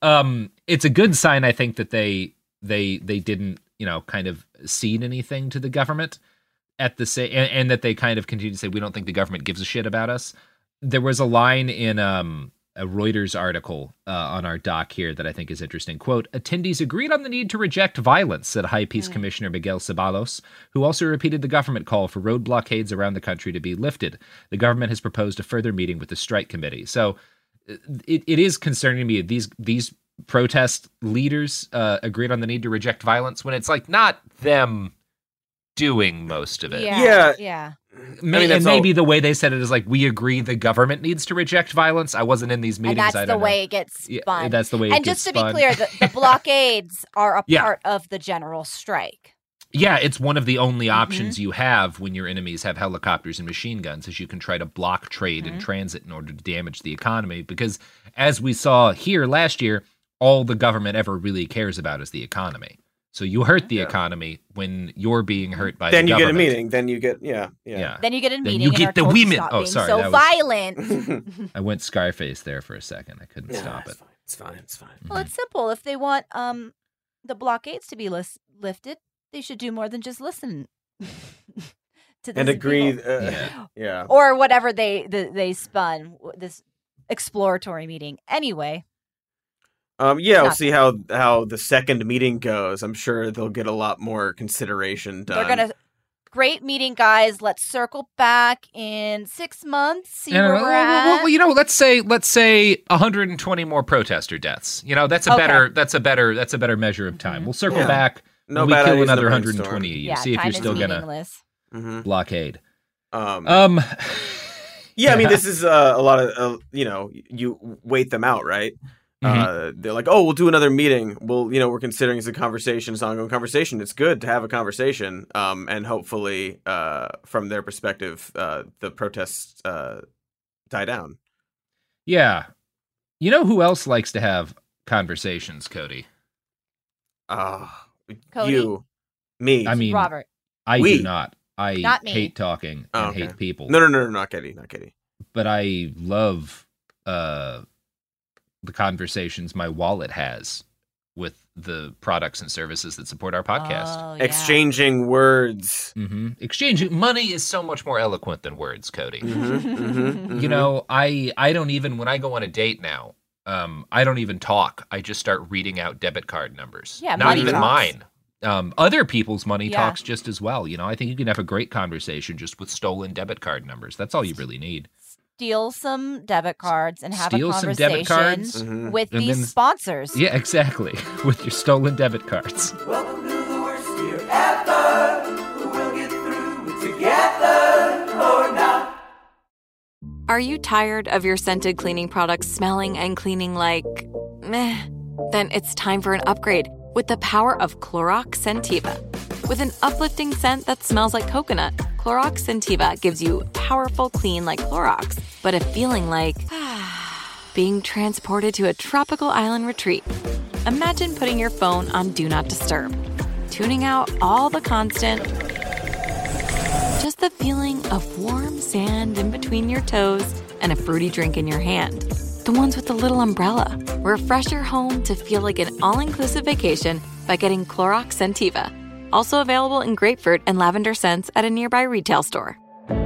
Um it's a good sign, I think, that they they they didn't, you know, kind of cede anything to the government at the say and, and that they kind of continue to say we don't think the government gives a shit about us. There was a line in um a Reuters article uh, on our doc here that I think is interesting. Quote, attendees agreed on the need to reject violence, said High Peace Commissioner Miguel Ceballos, who also repeated the government call for road blockades around the country to be lifted. The government has proposed a further meeting with the strike committee. So it, it is concerning me. These, these protest leaders uh, agreed on the need to reject violence when it's like not them doing most of it. Yeah. Yeah. Yeah. May, I mean, that's and maybe all- the way they said it is like, we agree the government needs to reject violence. I wasn't in these meetings. And that's I the don't way know. it gets Yeah, spun. that's the way it and gets just to spun. be clear, the, the blockades are a Yeah. part of the general strike. Yeah, it's one of the only Mm-hmm. options you have when your enemies have helicopters and machine guns, is you can try to block trade Mm-hmm. and transit in order to damage the economy. Because as we saw here last year, all the government ever really cares about is the economy. So you hurt the Yeah. economy when you're being hurt by then the you get a government. meeting. Then you get yeah, yeah. Yeah. Then you get a Then meeting you and get are the told to women- stop oh, being sorry, so that was- violent. I went Scarface there for a second. I couldn't Yeah, stop it's it. fine. It's fine. It's fine. Well, it's simple. If they want um the blockades to be lis- lifted, they should do more than just listen to this And agree. people. Uh, Yeah. yeah. or whatever they the, they spun w- this exploratory meeting. Anyway, Um, yeah, we'll Not- see how how the second meeting goes. I'm sure they'll get a lot more consideration done. they're gonna great meeting, guys. Let's circle back in six months. See And, where uh, we're well, at. well, you know, let's say let's say one hundred twenty more protester deaths. You know, that's a Okay. better that's a better that's a better measure of time. Mhm. We'll circle Yeah. back. No when we bad kill ideas in another the one hundred brainstorm. twenty of you. yeah, See if time you're is still gonna meaningless. Mhm. blockade. Um, Um, yeah, I mean, this is uh, a lot of uh, you know, you wait them out, right? Mhm. Uh, they're like, oh, we'll do another meeting. Well, you know, we're considering it's a conversation, it's an ongoing conversation. It's good to have a conversation, um, and hopefully, uh, from their perspective, uh, the protests uh, die down. yeah. You know who else likes to have conversations, Cody? Ah, Cody? you, me. I mean, Robert. I We. do not. I Not me. hate talking and Oh, okay. hate people. no, no, no, no, not Katie, not Katie. But I love uh, the conversations my wallet has with the products and services that support our podcast. Oh, yeah. Exchanging words. hmm Exchange money is so much more eloquent than words, Cody. Mhm, mhm, mhm. You know, I I don't even when I go on a date now, um, I don't even talk. I just start reading out debit card numbers. Yeah, not money even talks. mine. um, other people's money Yeah. talks just as well. You know, I think you can have a great conversation just with stolen debit card numbers. That's all you really need. Steal some debit cards and have Steal a some conversation debit cards Mhm. with and these then- sponsors. Yeah, exactly. With your stolen debit cards. Welcome to the worst year ever. We'll get through it together or not. Are you tired of your scented cleaning products smelling and cleaning like meh? Then it's time for an upgrade with the power of Clorox Scentiva. With an uplifting scent that smells like coconut, Clorox Scentiva gives you powerful clean like Clorox, but a feeling like being transported to a tropical island retreat. Imagine putting your phone on Do Not Disturb, tuning out all the constant, just the feeling of warm sand in between your toes and a fruity drink in your hand. The ones with the little umbrella. Refresh your home to feel like an all-inclusive vacation by getting Clorox Scentiva. Also available in grapefruit and lavender scents at a nearby retail store.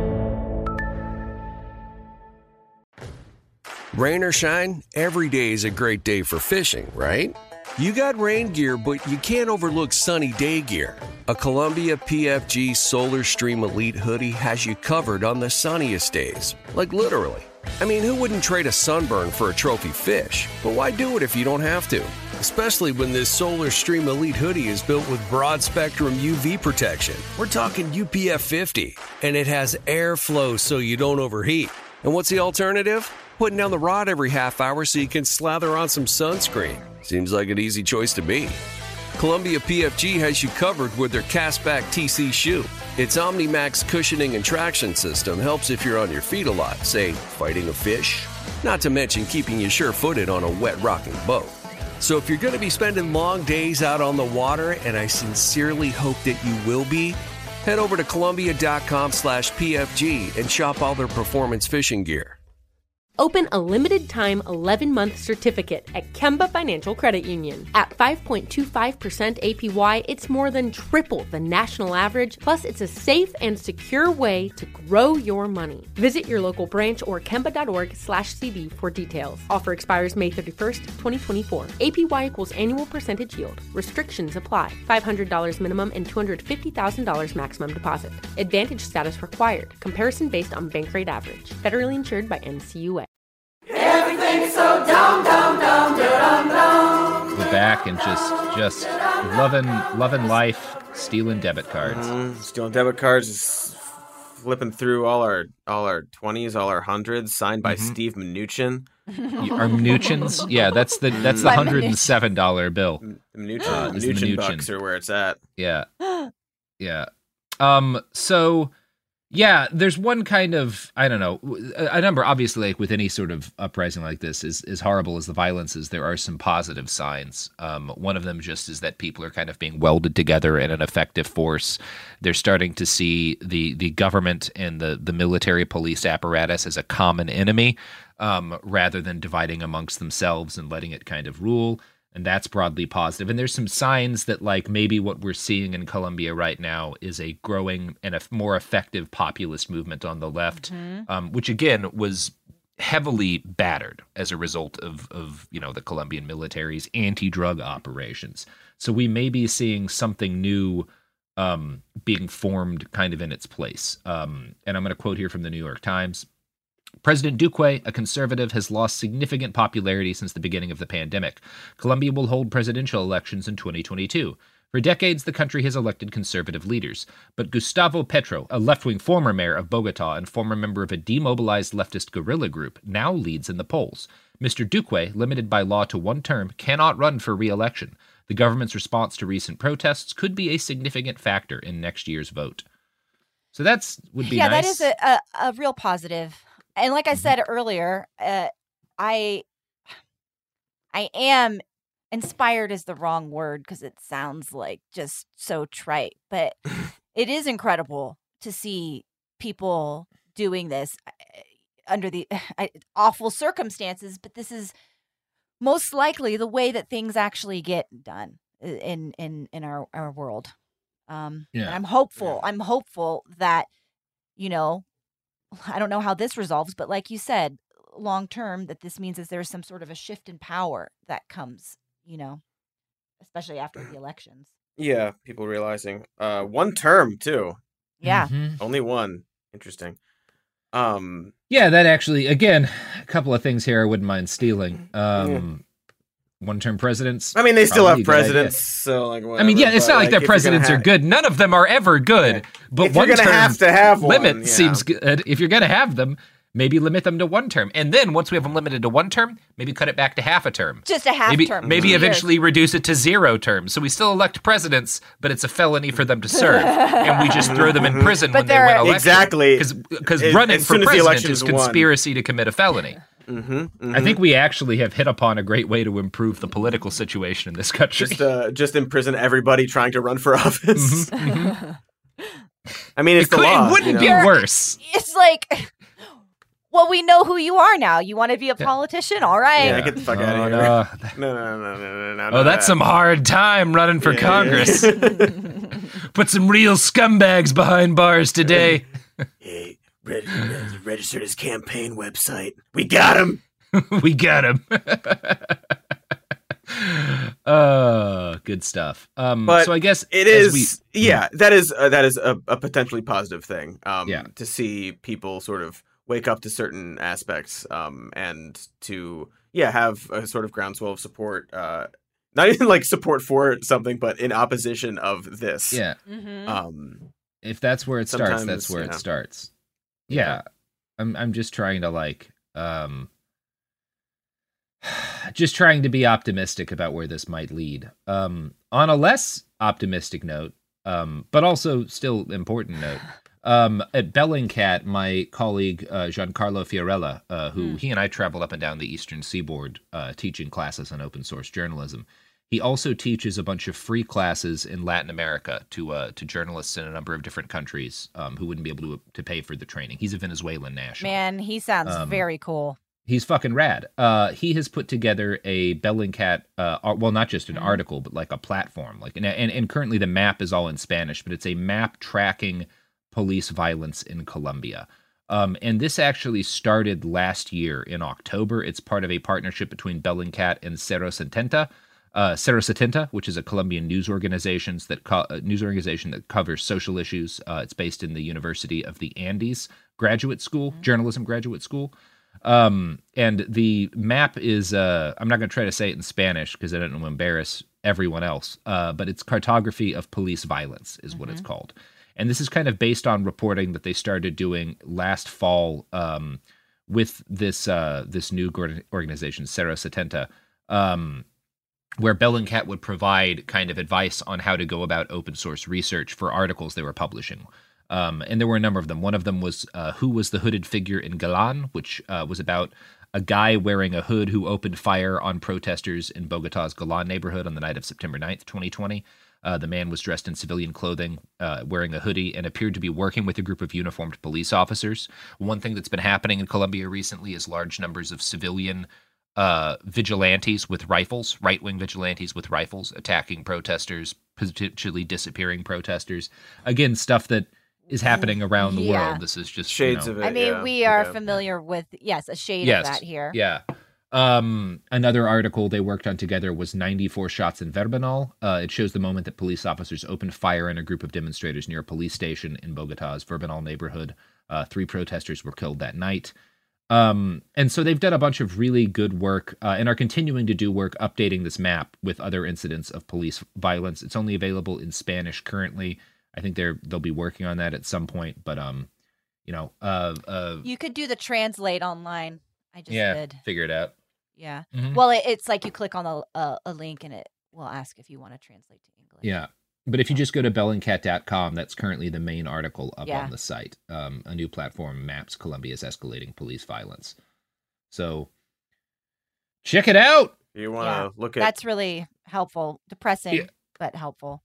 Rain or shine, every day is a great day for fishing, right? You got rain gear, but you can't overlook sunny day gear. A Columbia P F G Solar Stream Elite hoodie has you covered on the sunniest days. Like literally. I mean, who wouldn't trade a sunburn for a trophy fish? But why do it if you don't have to? Especially when this Solar Stream Elite hoodie is built with broad spectrum U V protection. We're talking U P F fifty, and it has airflow so you don't overheat. And what's the alternative? Putting down the rod every half hour so you can slather on some sunscreen. Seems like an easy choice to me. Columbia P F G has you covered with their Castback T C shoe. Its OmniMax cushioning and traction system helps if you're on your feet a lot, say, fighting a fish. Not to mention keeping you sure-footed on a wet rocking boat. So if you're going to be spending long days out on the water, and I sincerely hope that you will be, head over to Columbia.com slash PFG and shop all their performance fishing gear. Open a limited-time eleven-month certificate at Kemba Financial Credit Union. At five point two five percent A P Y, it's more than triple the national average, plus it's a safe and secure way to grow your money. Visit your local branch or kemba.org slash CD for details. Offer expires May thirty-first, twenty twenty-four. A P Y equals annual percentage yield. Restrictions apply. five hundred dollars minimum and two hundred fifty thousand dollars maximum deposit. Advantage status required. Comparison based on bank rate average. Federally insured by N C U A. Everything's so dumb, dumb, dumb, dumb, dumb. We're back and just just loving loving life, stealing debit cards. Mhm. Stealing debit cards, just flipping through all our all our twenties, all our hundreds, signed by Mhm. Steve Mnuchin. Our Mnuchins? Yeah, that's the that's the By hundred and seven dollar bill. Mnuchin, Uh, is the Mnuchin Mnuchin. bucks are where it's at. Yeah. Yeah. Um, so yeah, there's one kind of, I don't know, a, a number, obviously, like with any sort of uprising like this, is as horrible as the violence is, there are some positive signs. Um, one of them just is that people are kind of being welded together in an effective force. They're starting to see the the government and the, the military police apparatus as a common enemy, um, rather than dividing amongst themselves and letting it kind of rule. And that's broadly positive. And there's some signs that, like, maybe what we're seeing in Colombia right now is a growing and a more effective populist movement on the left, Mhm. um, which, again, was heavily battered as a result of, of, you know, the Colombian military's anti-drug operations. So we may be seeing something new um, being formed kind of in its place. Um, and I'm going to quote here from the New York Times. President Duque, a conservative, has lost significant popularity since the beginning of the pandemic. Colombia will hold presidential elections in twenty twenty-two. For decades, the country has elected conservative leaders. But Gustavo Petro, a left-wing former mayor of Bogota and former member of a demobilized leftist guerrilla group, now leads in the polls. Mister Duque, limited by law to one term, cannot run for re-election. The government's response to recent protests could be a significant factor in next year's vote. So that's would be yeah, nice. that is a, a, a real positive. And like I said earlier, uh, I I am inspired is the wrong word because it sounds like just so trite, but it is incredible to see people doing this uh, under the uh, awful circumstances. But this is most likely the way that things actually get done in in in our our world. Um, Yeah. And I'm hopeful. I'm hopeful that, you know, I don't know how this resolves, but like you said, long term, that this means that there's some sort of a shift in power that comes, you know, especially after the elections. Yeah, people realizing uh, one term too. Yeah, Mhm. Only one. Interesting. Um, Yeah, that actually, again, a couple of things here I wouldn't mind stealing. Um, One-term presidents. I mean, they still probably have a good idea. presidents, so like. Whatever, I mean, yeah, it's but, not like, if their you're presidents gonna are ha- good. None of them are ever good. Yeah. But If you're one gonna term have to have one, limit yeah. seems good. If you're gonna have them, maybe limit them to one term, and then once we have them limited to one term, maybe cut it back to half a term. just a half maybe term. maybe Two eventually reduce it to zero terms. So we still elect presidents, but it's a felony for them to serve, and we just throw them in prison But when they they're- win elections. Exactly. because As- running as for soon as the president election's is won. conspiracy to commit a felony. Mm-hmm, mm-hmm. I think we actually have hit upon a great way to improve the political situation in this country. just uh, just imprison everybody trying to run for office. Mhm. I mean, it's It, the could, law. it wouldn't you be know? worse. It's like, well, we know who you are now. You want to be a politician? All right. Yeah, get the fuck out Oh, of here. no. No, no, no, no, no, no. Oh, no, that's no. some hard time running for Yeah. Congress. Put some real scumbags behind bars today. Hey, reg- reg- registered his campaign website. We got him. We got him. uh, good stuff. Um, But so I guess it as is, we- yeah, that is uh, that is a, a potentially positive thing. Um, Yeah. to see people sort of wake up to certain aspects, um, and to yeah have a sort of groundswell of support. Uh, not even like support for something, but in opposition of this. Yeah. Mhm. Um, If that's where it starts, sometimes, that's where yeah. it starts. Yeah. I'm I'm just trying to like um just trying to be optimistic about where this might lead. Um on a less optimistic note, um but also still important note. Um at Bellingcat, my colleague uh, Giancarlo Fiorella, uh, who he and I travel up and down the Eastern Seaboard uh, teaching classes on open source journalism. He also teaches a bunch of free classes in Latin America to uh, to journalists in a number of different countries um, who wouldn't be able to to pay for the training. He's a Venezuelan national. Man, he sounds Um, very cool. He's fucking rad. Uh, he has put together a Bellingcat, uh, ar- well, not just an article, but like a platform. Like, and, and and currently the map is all in Spanish, but it's a map tracking police violence in Colombia. Um, and this actually started last year in October. It's part of a partnership between Bellingcat and Cerro Setenta. Uh, Cerro Setenta, which is a Colombian news organizations that co- uh, news organization that covers social issues. Uh, it's based in the University of the Andes Graduate School, Journalism Graduate School. Um, and the map is, uh, I'm not going to try to say it in Spanish because I don't want to embarrass everyone else, uh, but it's Cartography of Police Violence is what it's called. And this is kind of based on reporting that they started doing last fall um, with this uh, this new gor- organization, Cerro Setenta, um, where Bellingcat would provide kind of advice on how to go about open source research for articles they were publishing. Um, and there were a number of them. One of them was uh, Who Was the Hooded Figure in Galan, which uh, was about a guy wearing a hood who opened fire on protesters in Bogota's Galan neighborhood on the night of September ninth, twenty twenty. Uh, the man was dressed in civilian clothing, uh, wearing a hoodie, and appeared to be working with a group of uniformed police officers. One thing that's been happening in Colombia recently is large numbers of civilian uh, vigilantes with rifles, right-wing vigilantes with rifles, attacking protesters, potentially disappearing protesters. Again, stuff that is happening around the Yeah. world. This is just Shades you know, of it. I mean, yeah, we are yeah. familiar with, yes, a shade yes, of that here. Yeah. Um, another article they worked on together was ninety-four shots in Verbanal. Uh, it shows the moment that police officers opened fire in a group of demonstrators near a police station in Bogota's Verbanal neighborhood. Uh, three protesters were killed that night. Um, and so they've done a bunch of really good work uh, and are continuing to do work updating this map with other incidents of police violence. It's only available in Spanish currently. I think they're they'll be working on that at some point, but um, you know, uh, uh, You could do the translate online. I just yeah, did. figure it out. Yeah. Mhm. Well, it, it's like you click on a, a, a link and it will ask if you want to translate to English. Yeah. But if you just go to bellingcat dot com, that's currently the main article up Yeah. on the site. Um, a new platform maps Colombia's escalating police violence. So check it out. You want to Yeah, look at That's really helpful. Depressing, Yeah. but helpful.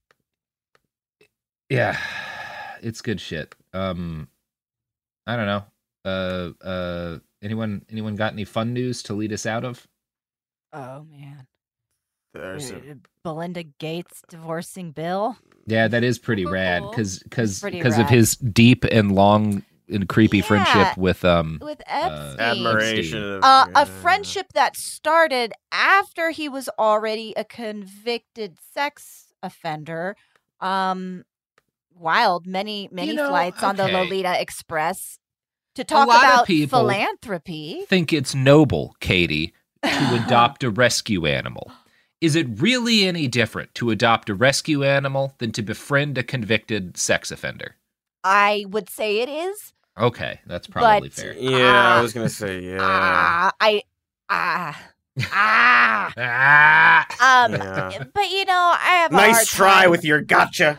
Yeah. It's good shit. Um, I don't know. Uh, uh, anyone, anyone got any fun news to lead us out of? Oh, man. there's a, Uh, Belinda Gates divorcing Bill. Yeah, that is pretty rad because because pretty because of rad. his deep and long and creepy Yeah. friendship with um With uh, Epstein. admiration. Of, Uh, yeah. a friendship that started after he was already a convicted sex offender. Um, wild, many many You know, flights on the okay. Lolita Express to talk lot of about people philanthropy. Think it's noble, Katie, to adopt a rescue animal. Is it really any different to adopt a rescue animal than to befriend a convicted sex offender? I would say it is. Okay, that's probably But- fair. Yeah, I Ah. was gonna say yeah. Ah, I ah ah. Ah! Um, Yeah. but you know, I have a Nice hard try time- with your gotcha.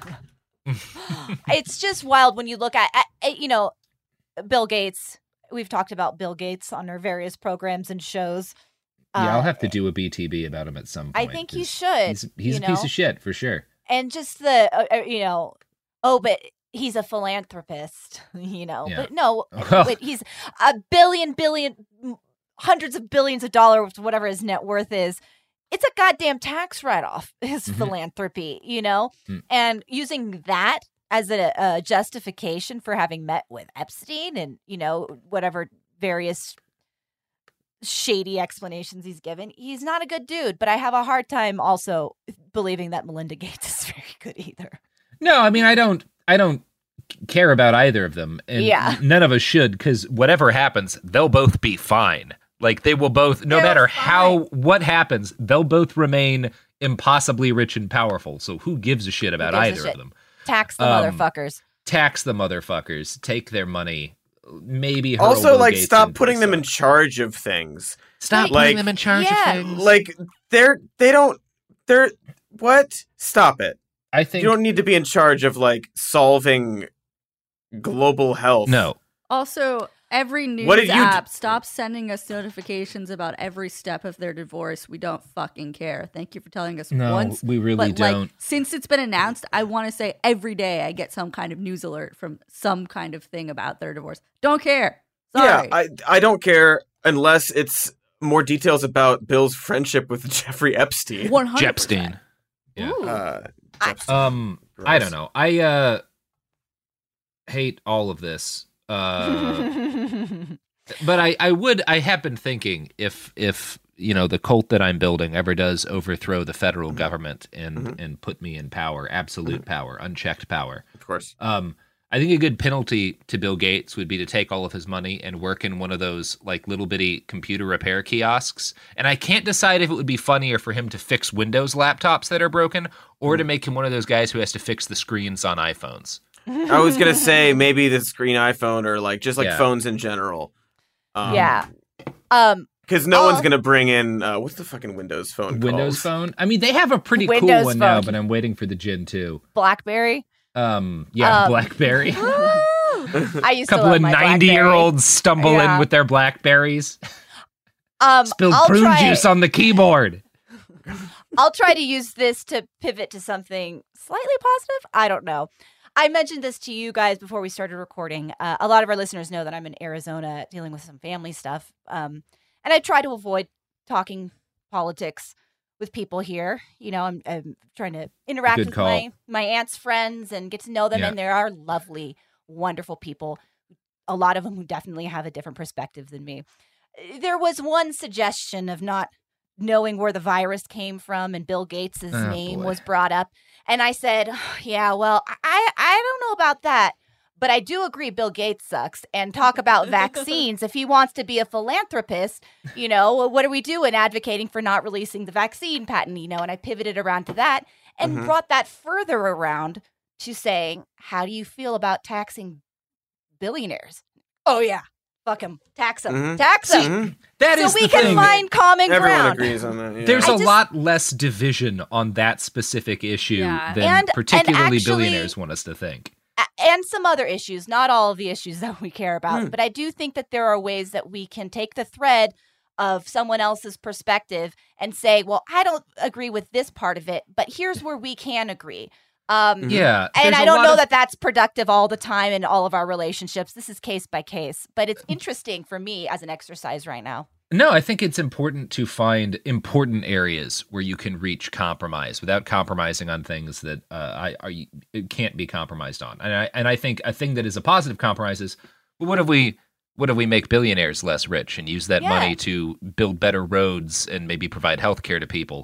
It's just wild when you look at, at, at, you know, Bill Gates. We've talked about Bill Gates on our various programs and shows. Yeah, I'll Uh, have to do a B T B about him at some I point. think you 'cause should. He's, he's you a piece know? of shit, for sure. And just the, uh, uh, you know, oh, but he's a philanthropist, you know. Yeah. But no, Well- but he's a billion, billion, m- hundreds of billions of dollars, whatever his net worth is. It's a goddamn tax write-off, his Mhm. philanthropy, you know? Mm. And using that as a, a justification for having met with Epstein and, you know, whatever various shady explanations he's given, he's not a good dude. But I have a hard time also believing that Melinda Gates is very good either. No, I mean, I don't, I don't care about either of them, and Yeah. none of us should, because whatever happens, they'll both be fine. Like they will both, no They're matter fine. how what happens, they'll both remain impossibly rich and powerful. So who gives a shit about gives a either shit? of them? Tax the Um, motherfuckers. Tax the motherfuckers, take their money, maybe hurl Also, Bill like, Gates stop into putting the them in sun. charge of things. Stop like- putting them in charge Yeah. of things. Like they're they don't they're what? Stop it. I think You don't need to be in charge of like solving global health. no. Also, every news What did you d- app, stop sending us notifications about every step of their divorce. We don't fucking care. Thank you for telling us No, once. we really but, like, don't. since it's been announced, I want to say every day I get some kind of news alert from some kind of thing about their divorce. Don't care. Sorry. Yeah, I I don't care unless it's more details about Bill's friendship with Jeffrey Epstein. one hundred percent. Jepstein. Yeah. Ooh. Uh, Jepstein. Um, I Gross. don't know. I uh hate all of this. Uh, but I, I would I have been thinking if if you know the cult that I'm building ever does overthrow the federal government and Mhm. and put me in power, absolute power, unchecked power. Of course. Um, I think a good penalty to Bill Gates would be to take all of his money and work in one of those like little bitty computer repair kiosks. And I can't decide if it would be funnier for him to fix Windows laptops that are broken or to make him one of those guys who has to fix the screens on iPhones. I was gonna say maybe the screen iPhone or like just like Yeah. phones in general. Um, yeah. Um, Because no Oh. one's gonna bring in uh, what's the fucking Windows phone? Windows called? Phone. I mean, they have a pretty cool Windows one now, Phone. but I'm waiting for the Gen two. BlackBerry. Um, yeah, Um, BlackBerry. I used A couple to love of my ninety-year-olds stumble Yeah. in with their Blackberries. BlackBerry. Um, Spilled I'll prune try, juice on the keyboard. I'll try to use this to pivot to something slightly positive. I don't know. I mentioned this to you guys before we started recording. Uh, a lot of our listeners know that I'm in Arizona dealing with some family stuff. Um, and I try to avoid talking politics with people here. You know, I'm, I'm trying to interact Good with call. my, my aunt's friends and get to know them. Yeah. And there are lovely, wonderful people. A lot of them who definitely have a different perspective than me. There was one suggestion of not knowing where the virus came from, and Bill Gates' Oh, name boy. was brought up. And I said, yeah, well, I, I don't know about that. But I do agree Bill Gates sucks. And talk about vaccines. If he wants to be a philanthropist, you know, what are we doing advocating for not releasing the vaccine patent, you know? And I pivoted around to that and Mhm. brought that further around to saying, how do you feel about taxing billionaires? Oh, yeah. Fuck them. Tax them. Mhm. Tax them. Mhm. That so is we the can thing. find common Everyone ground. agrees on that. Yeah. There's I a just- lot less division on that specific issue Yeah. than And- and particularly actually- billionaires want us to think. A- and some other issues, not all of the issues that we care about. Hmm. But I do think that there are ways that we can take the thread of someone else's perspective and say, well, I don't agree with this part of it, but here's where we can agree. Um, Mhm. Yeah. And there's I a don't lot know of- that that's productive all the time in all of our relationships. This is case by case, but it's interesting for me as an exercise right now. No, I think it's important to find important areas where you can reach compromise without compromising on things that uh, I, are, it can't be compromised on. And I and I think a thing that is a positive compromise is, well, what if we what if we make billionaires less rich and use that Yeah. money to build better roads and maybe provide health care to people?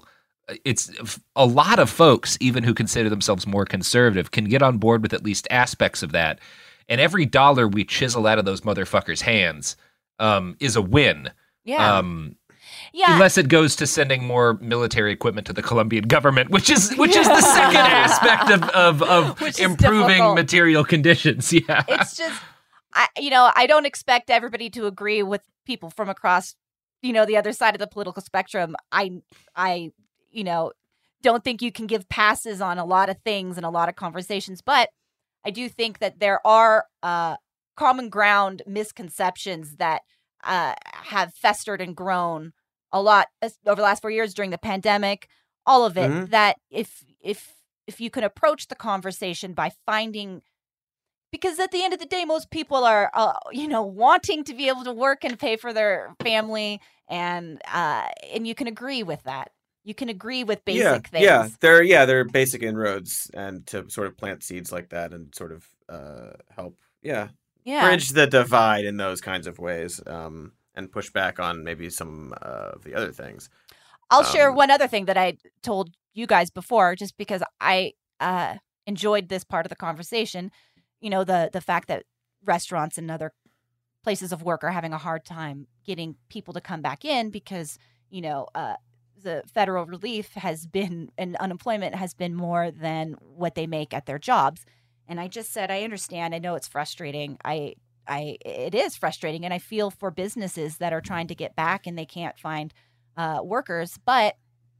it's a lot of folks, even who consider themselves more conservative, can get on board with at least aspects of that. And every dollar we chisel out of those motherfuckers' hands um, is a win. Yeah. Um, yeah. Unless it goes to sending more military equipment to the Colombian government, which is which is the second aspect of of, of improving difficult. material conditions. Yeah. It's just, I you know, I don't expect everybody to agree with people from across, you know, the other side of the political spectrum. I I you know don't think you can give passes on a lot of things and a lot of conversations, but I do think that there are uh, common ground misconceptions that uh, have festered and grown a lot over the last four years during the pandemic, all of it, Mhm. that if if if you can approach the conversation by finding, because at the end of the day, most people are, uh, you know, wanting to be able to work and pay for their family, and uh, and you can agree with that. You can agree with basic yeah, things. Yeah, they're yeah they're basic inroads, and to sort of plant seeds like that and sort of uh, help yeah Yeah. bridge the divide in those kinds of ways, um, and push back on maybe some uh, of the other things. I'll share Um, one other thing that I told you guys before, just because I uh, enjoyed this part of the conversation. You know, the the fact that restaurants and other places of work are having a hard time getting people to come back in because, you know, uh, the federal relief has been, and unemployment has been more than what they make at their jobs. And I just said, I understand. I know it's frustrating. I, I, it is frustrating. And I feel for businesses that are trying to get back and they can't find uh, workers. But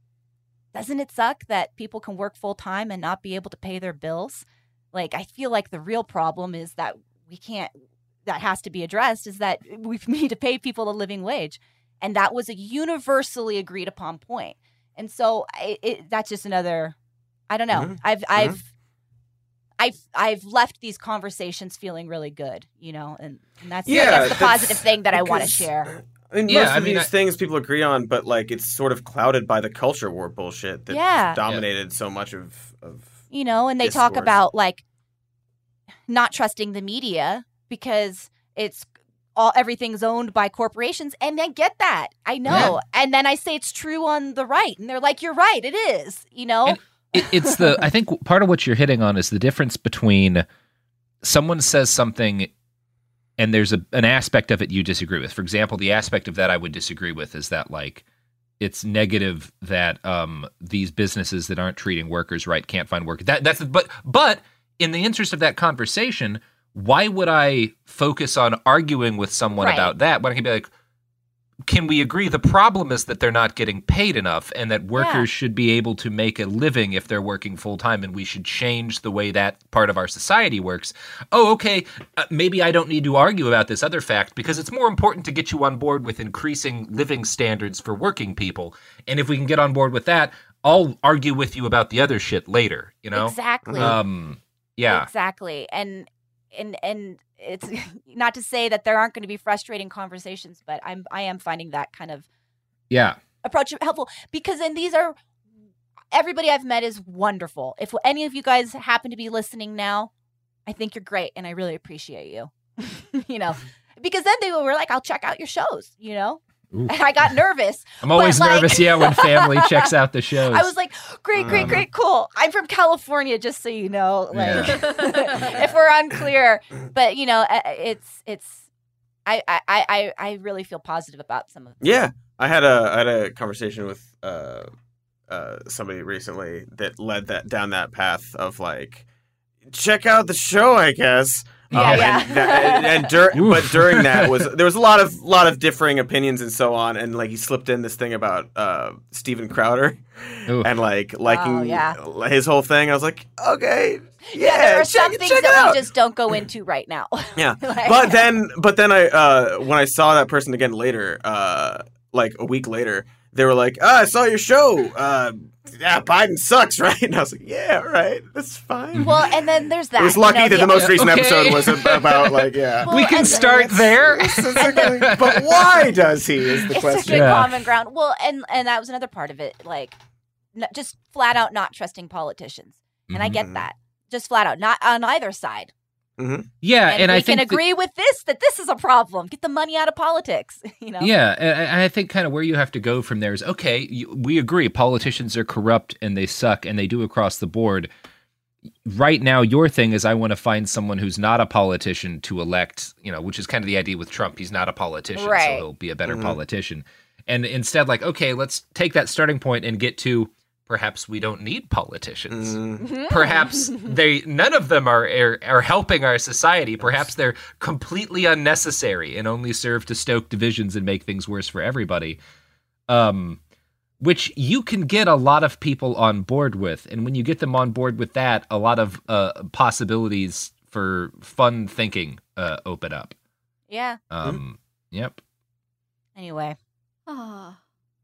doesn't it suck that people can work full time and not be able to pay their bills? Like, I feel like the real problem is that we can't, that has to be addressed, is that we need to pay people a living wage. And that was a universally agreed upon point. And so I, it, that's just another, I don't know. Mhm. I've, Mhm. I've, I've, I've left these conversations feeling really good, you know, and, and that's, Yeah, that's the that's positive thing that I want to because- share. I mean, Yeah, most I of mean, these I- things people agree on, but like it's sort of clouded by the culture war bullshit that Yeah. dominated so much of of You know, and they talk discourse. about like not trusting the media because it's all, everything's owned by corporations. And I get that. I know. And then I say it's true on the right. And they're like, you're right. It is, you know? And it, it's the, I think part of what you're hitting on is the difference between someone says something and there's a, an aspect of it you disagree with. For example, the aspect of that I would disagree with is that, like, it's negative that um, these businesses that aren't treating workers right can't find work. That that's but but in the interest of that conversation, why would I focus on arguing with someone Right. about that when I can be like, can we agree the problem is that they're not getting paid enough and that workers Yeah. should be able to make a living if they're working full time, and we should change the way that part of our society works? Oh, okay, uh, maybe I don't need to argue about this other fact because it's more important to get you on board with increasing living standards for working people. And if we can get on board with that, I'll argue with you about the other shit later, you know? Exactly. Um, yeah. Exactly. And and and it's not to say that there aren't going to be frustrating conversations, but I'm I am finding that kind of Yeah. approach helpful, because then these are, everybody I've met is wonderful. If any of you guys happen to be listening now, I think you're great and I really appreciate you. You know, because then they were like, I'll check out your shows, you know? Ooh. And I got nervess. I'm always but, like- nervous, yeah, when family checks out the shows. I was like, great, great, Um, great, cool. I'm from California, just so you know. Like, if we're unclear, but you know, uh, it's it's. I I I I really feel positive about some of them. Yeah, I had a I had a conversation with uh, uh, somebody recently that led that down that path of like, check out the show, I guess. Yeah, Um, yeah. And, that, and, and dur- but during that was there was a lot of lot of differing opinions and so on, and like he slipped in this thing about uh, Steven Crowder Ooh. and like liking Oh, yeah. his whole thing. I was like, okay, yeah, Yeah, there are check, some things check it that out. we just don't go into right now. Yeah, Like- but then, but then I, uh, when I saw that person again later, uh, like a week later, they were like, "Ah, I saw your show. Uh, yeah, Biden sucks, right?" And I was like, "Yeah, all right, that's fine." Well, and then there's that. It was lucky you know, that the most recent Okay. episode was about like, yeah. Well, we can and- start there. but why does he? Is the it's question. such a Yeah. common ground. Well, and and that was another part of it, like n- just flat out not trusting politicians, and I get Mhm. that, just flat out, not on either side. Mm-hmm. Yeah, and, and we I think can agree that, with this that this is a problem. Get the money out of politics. You know. Yeah, and I think kind of where you have to go from there is okay. You, we agree politicians are corrupt and they suck and they do across the board. Right now, your thing is I want to find someone who's not a politician to elect. You know, which is kind of the idea with Trump. He's not a politician, Right. so he'll be a better Mm-hmm. politician. And instead, like, okay, let's take that starting point and get to perhaps we don't need politicians. Mm-hmm. Perhaps they none of them are, are are helping our society. Perhaps they're completely unnecessary and only serve to stoke divisions and make things worse for everybody. Um, which you can get a lot of people on board with, and when you get them on board with that, a lot of uh, possibilities for fun thinking uh, open up. Yeah. Um, yep. Anyway, Ah.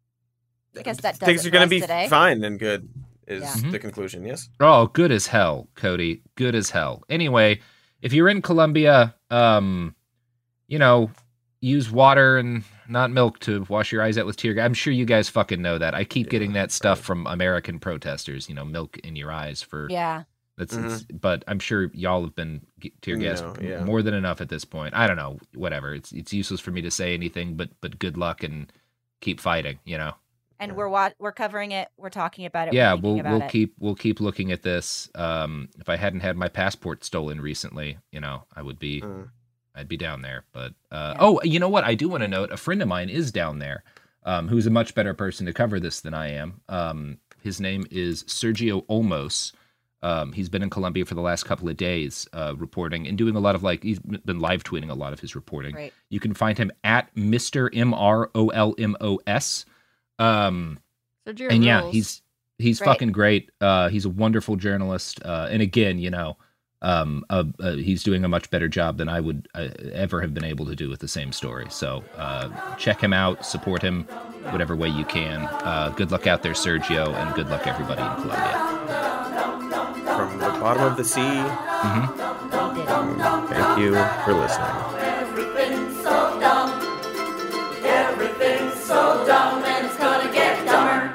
I guess that does Things it are for going us to be today. fine and good is Yeah. the conclusion, yes? Oh, good as hell, Cody. Good as hell. Anyway, if you're in Colombia, um, you know, use water and not milk to wash your eyes out with tear gas. I'm sure you guys fucking know that. I keep getting that stuff from American protesters, you know, milk in your eyes for Yeah. that's it's, but I'm sure y'all have been g- tear gas No, yeah. more than enough at this point. I don't know, whatever. It's it's useless for me to say anything but but good luck and keep fighting, you know. And we're wa- we're covering it. We're talking about it. Yeah, we're thinking we'll about we'll it. keep we'll keep looking at this. Um, if I hadn't had my passport stolen recently, you know, I would be Mm. I'd be down there. But uh, oh, you know what? I do want to note a friend of mine is down there, um, who's a much better person to cover this than I am. Um, his name is Sergio Olmos. Um, he's been in Colombia for the last couple of days, uh, reporting and doing a lot of like he's been live tweeting a lot of his reporting. Right. You can find him at Mister M R O L M O S. Um, Sergio and yeah, rules. he's he's Great. fucking great. Uh, he's a wonderful journalist. Uh, and again, you know, um, uh, uh, he's doing a much better job than I would uh, ever have been able to do with the same story. So uh, check him out, support him, whatever way you can. Uh, good luck out there, Sergio, and good luck everybody in Colombia. From the bottom of the sea, Mm-hmm. We did it. thank you for listening. Everything's so dumb. Everything's so dumb, and it's gonna get dumber.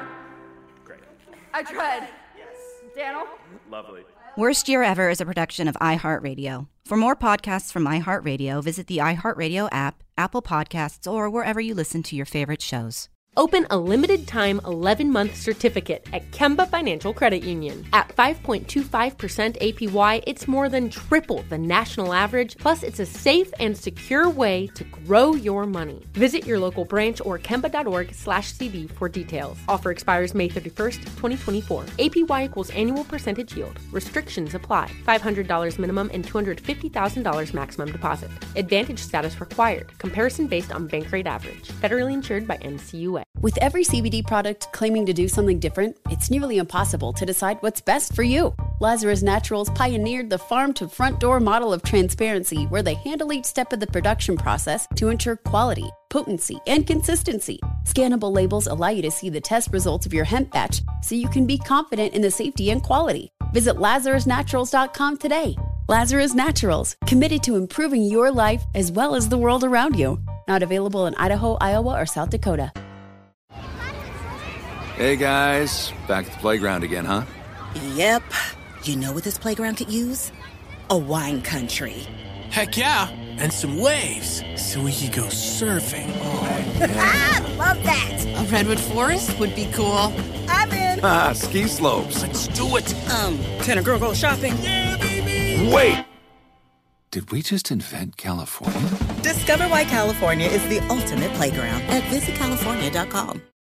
I tried. Yes. Daniel? Lovely. Worst Year Ever is a production of iHeartRadio. For more podcasts from iHeartRadio, visit the iHeartRadio app, Apple Podcasts, or wherever you listen to your favorite shows. Open a limited-time eleven-month certificate at Kemba Financial Credit Union. At five point two five percent A P Y, it's more than triple the national average, plus it's a safe and secure way to grow your money. Visit your local branch or kemba.org slash CD for details. Offer expires May thirty-first, twenty twenty-four. A P Y equals annual percentage yield. Restrictions apply. five hundred dollars minimum and two hundred fifty thousand dollars maximum deposit. Advantage status required. Comparison based on bank rate average. Federally insured by N C U A. With every C B D product claiming to do something different, it's nearly impossible to decide what's best for you. Lazarus Naturals pioneered the farm-to-front-door model of transparency, where they handle each step of the production process to ensure quality, potency, and consistency. Scannable labels allow you to see the test results of your hemp batch, so you can be confident in the safety and quality. Visit lazarus naturals dot com today. Lazarus Naturals, committed to improving your life as well as the world around you. Not available in Idaho, Iowa, or South Dakota. Hey guys, back at the playground again, huh? Yep. You know what this playground could use? A wine country. Heck yeah, and some waves so we could go surfing. Ah, love that. A redwood forest would be cool. I'm in. Ah, ski slopes. Let's do it. Um, can a girl go shopping? Yeah, baby. Wait! Did we just invent California? Discover why California is the ultimate playground at visit california dot com.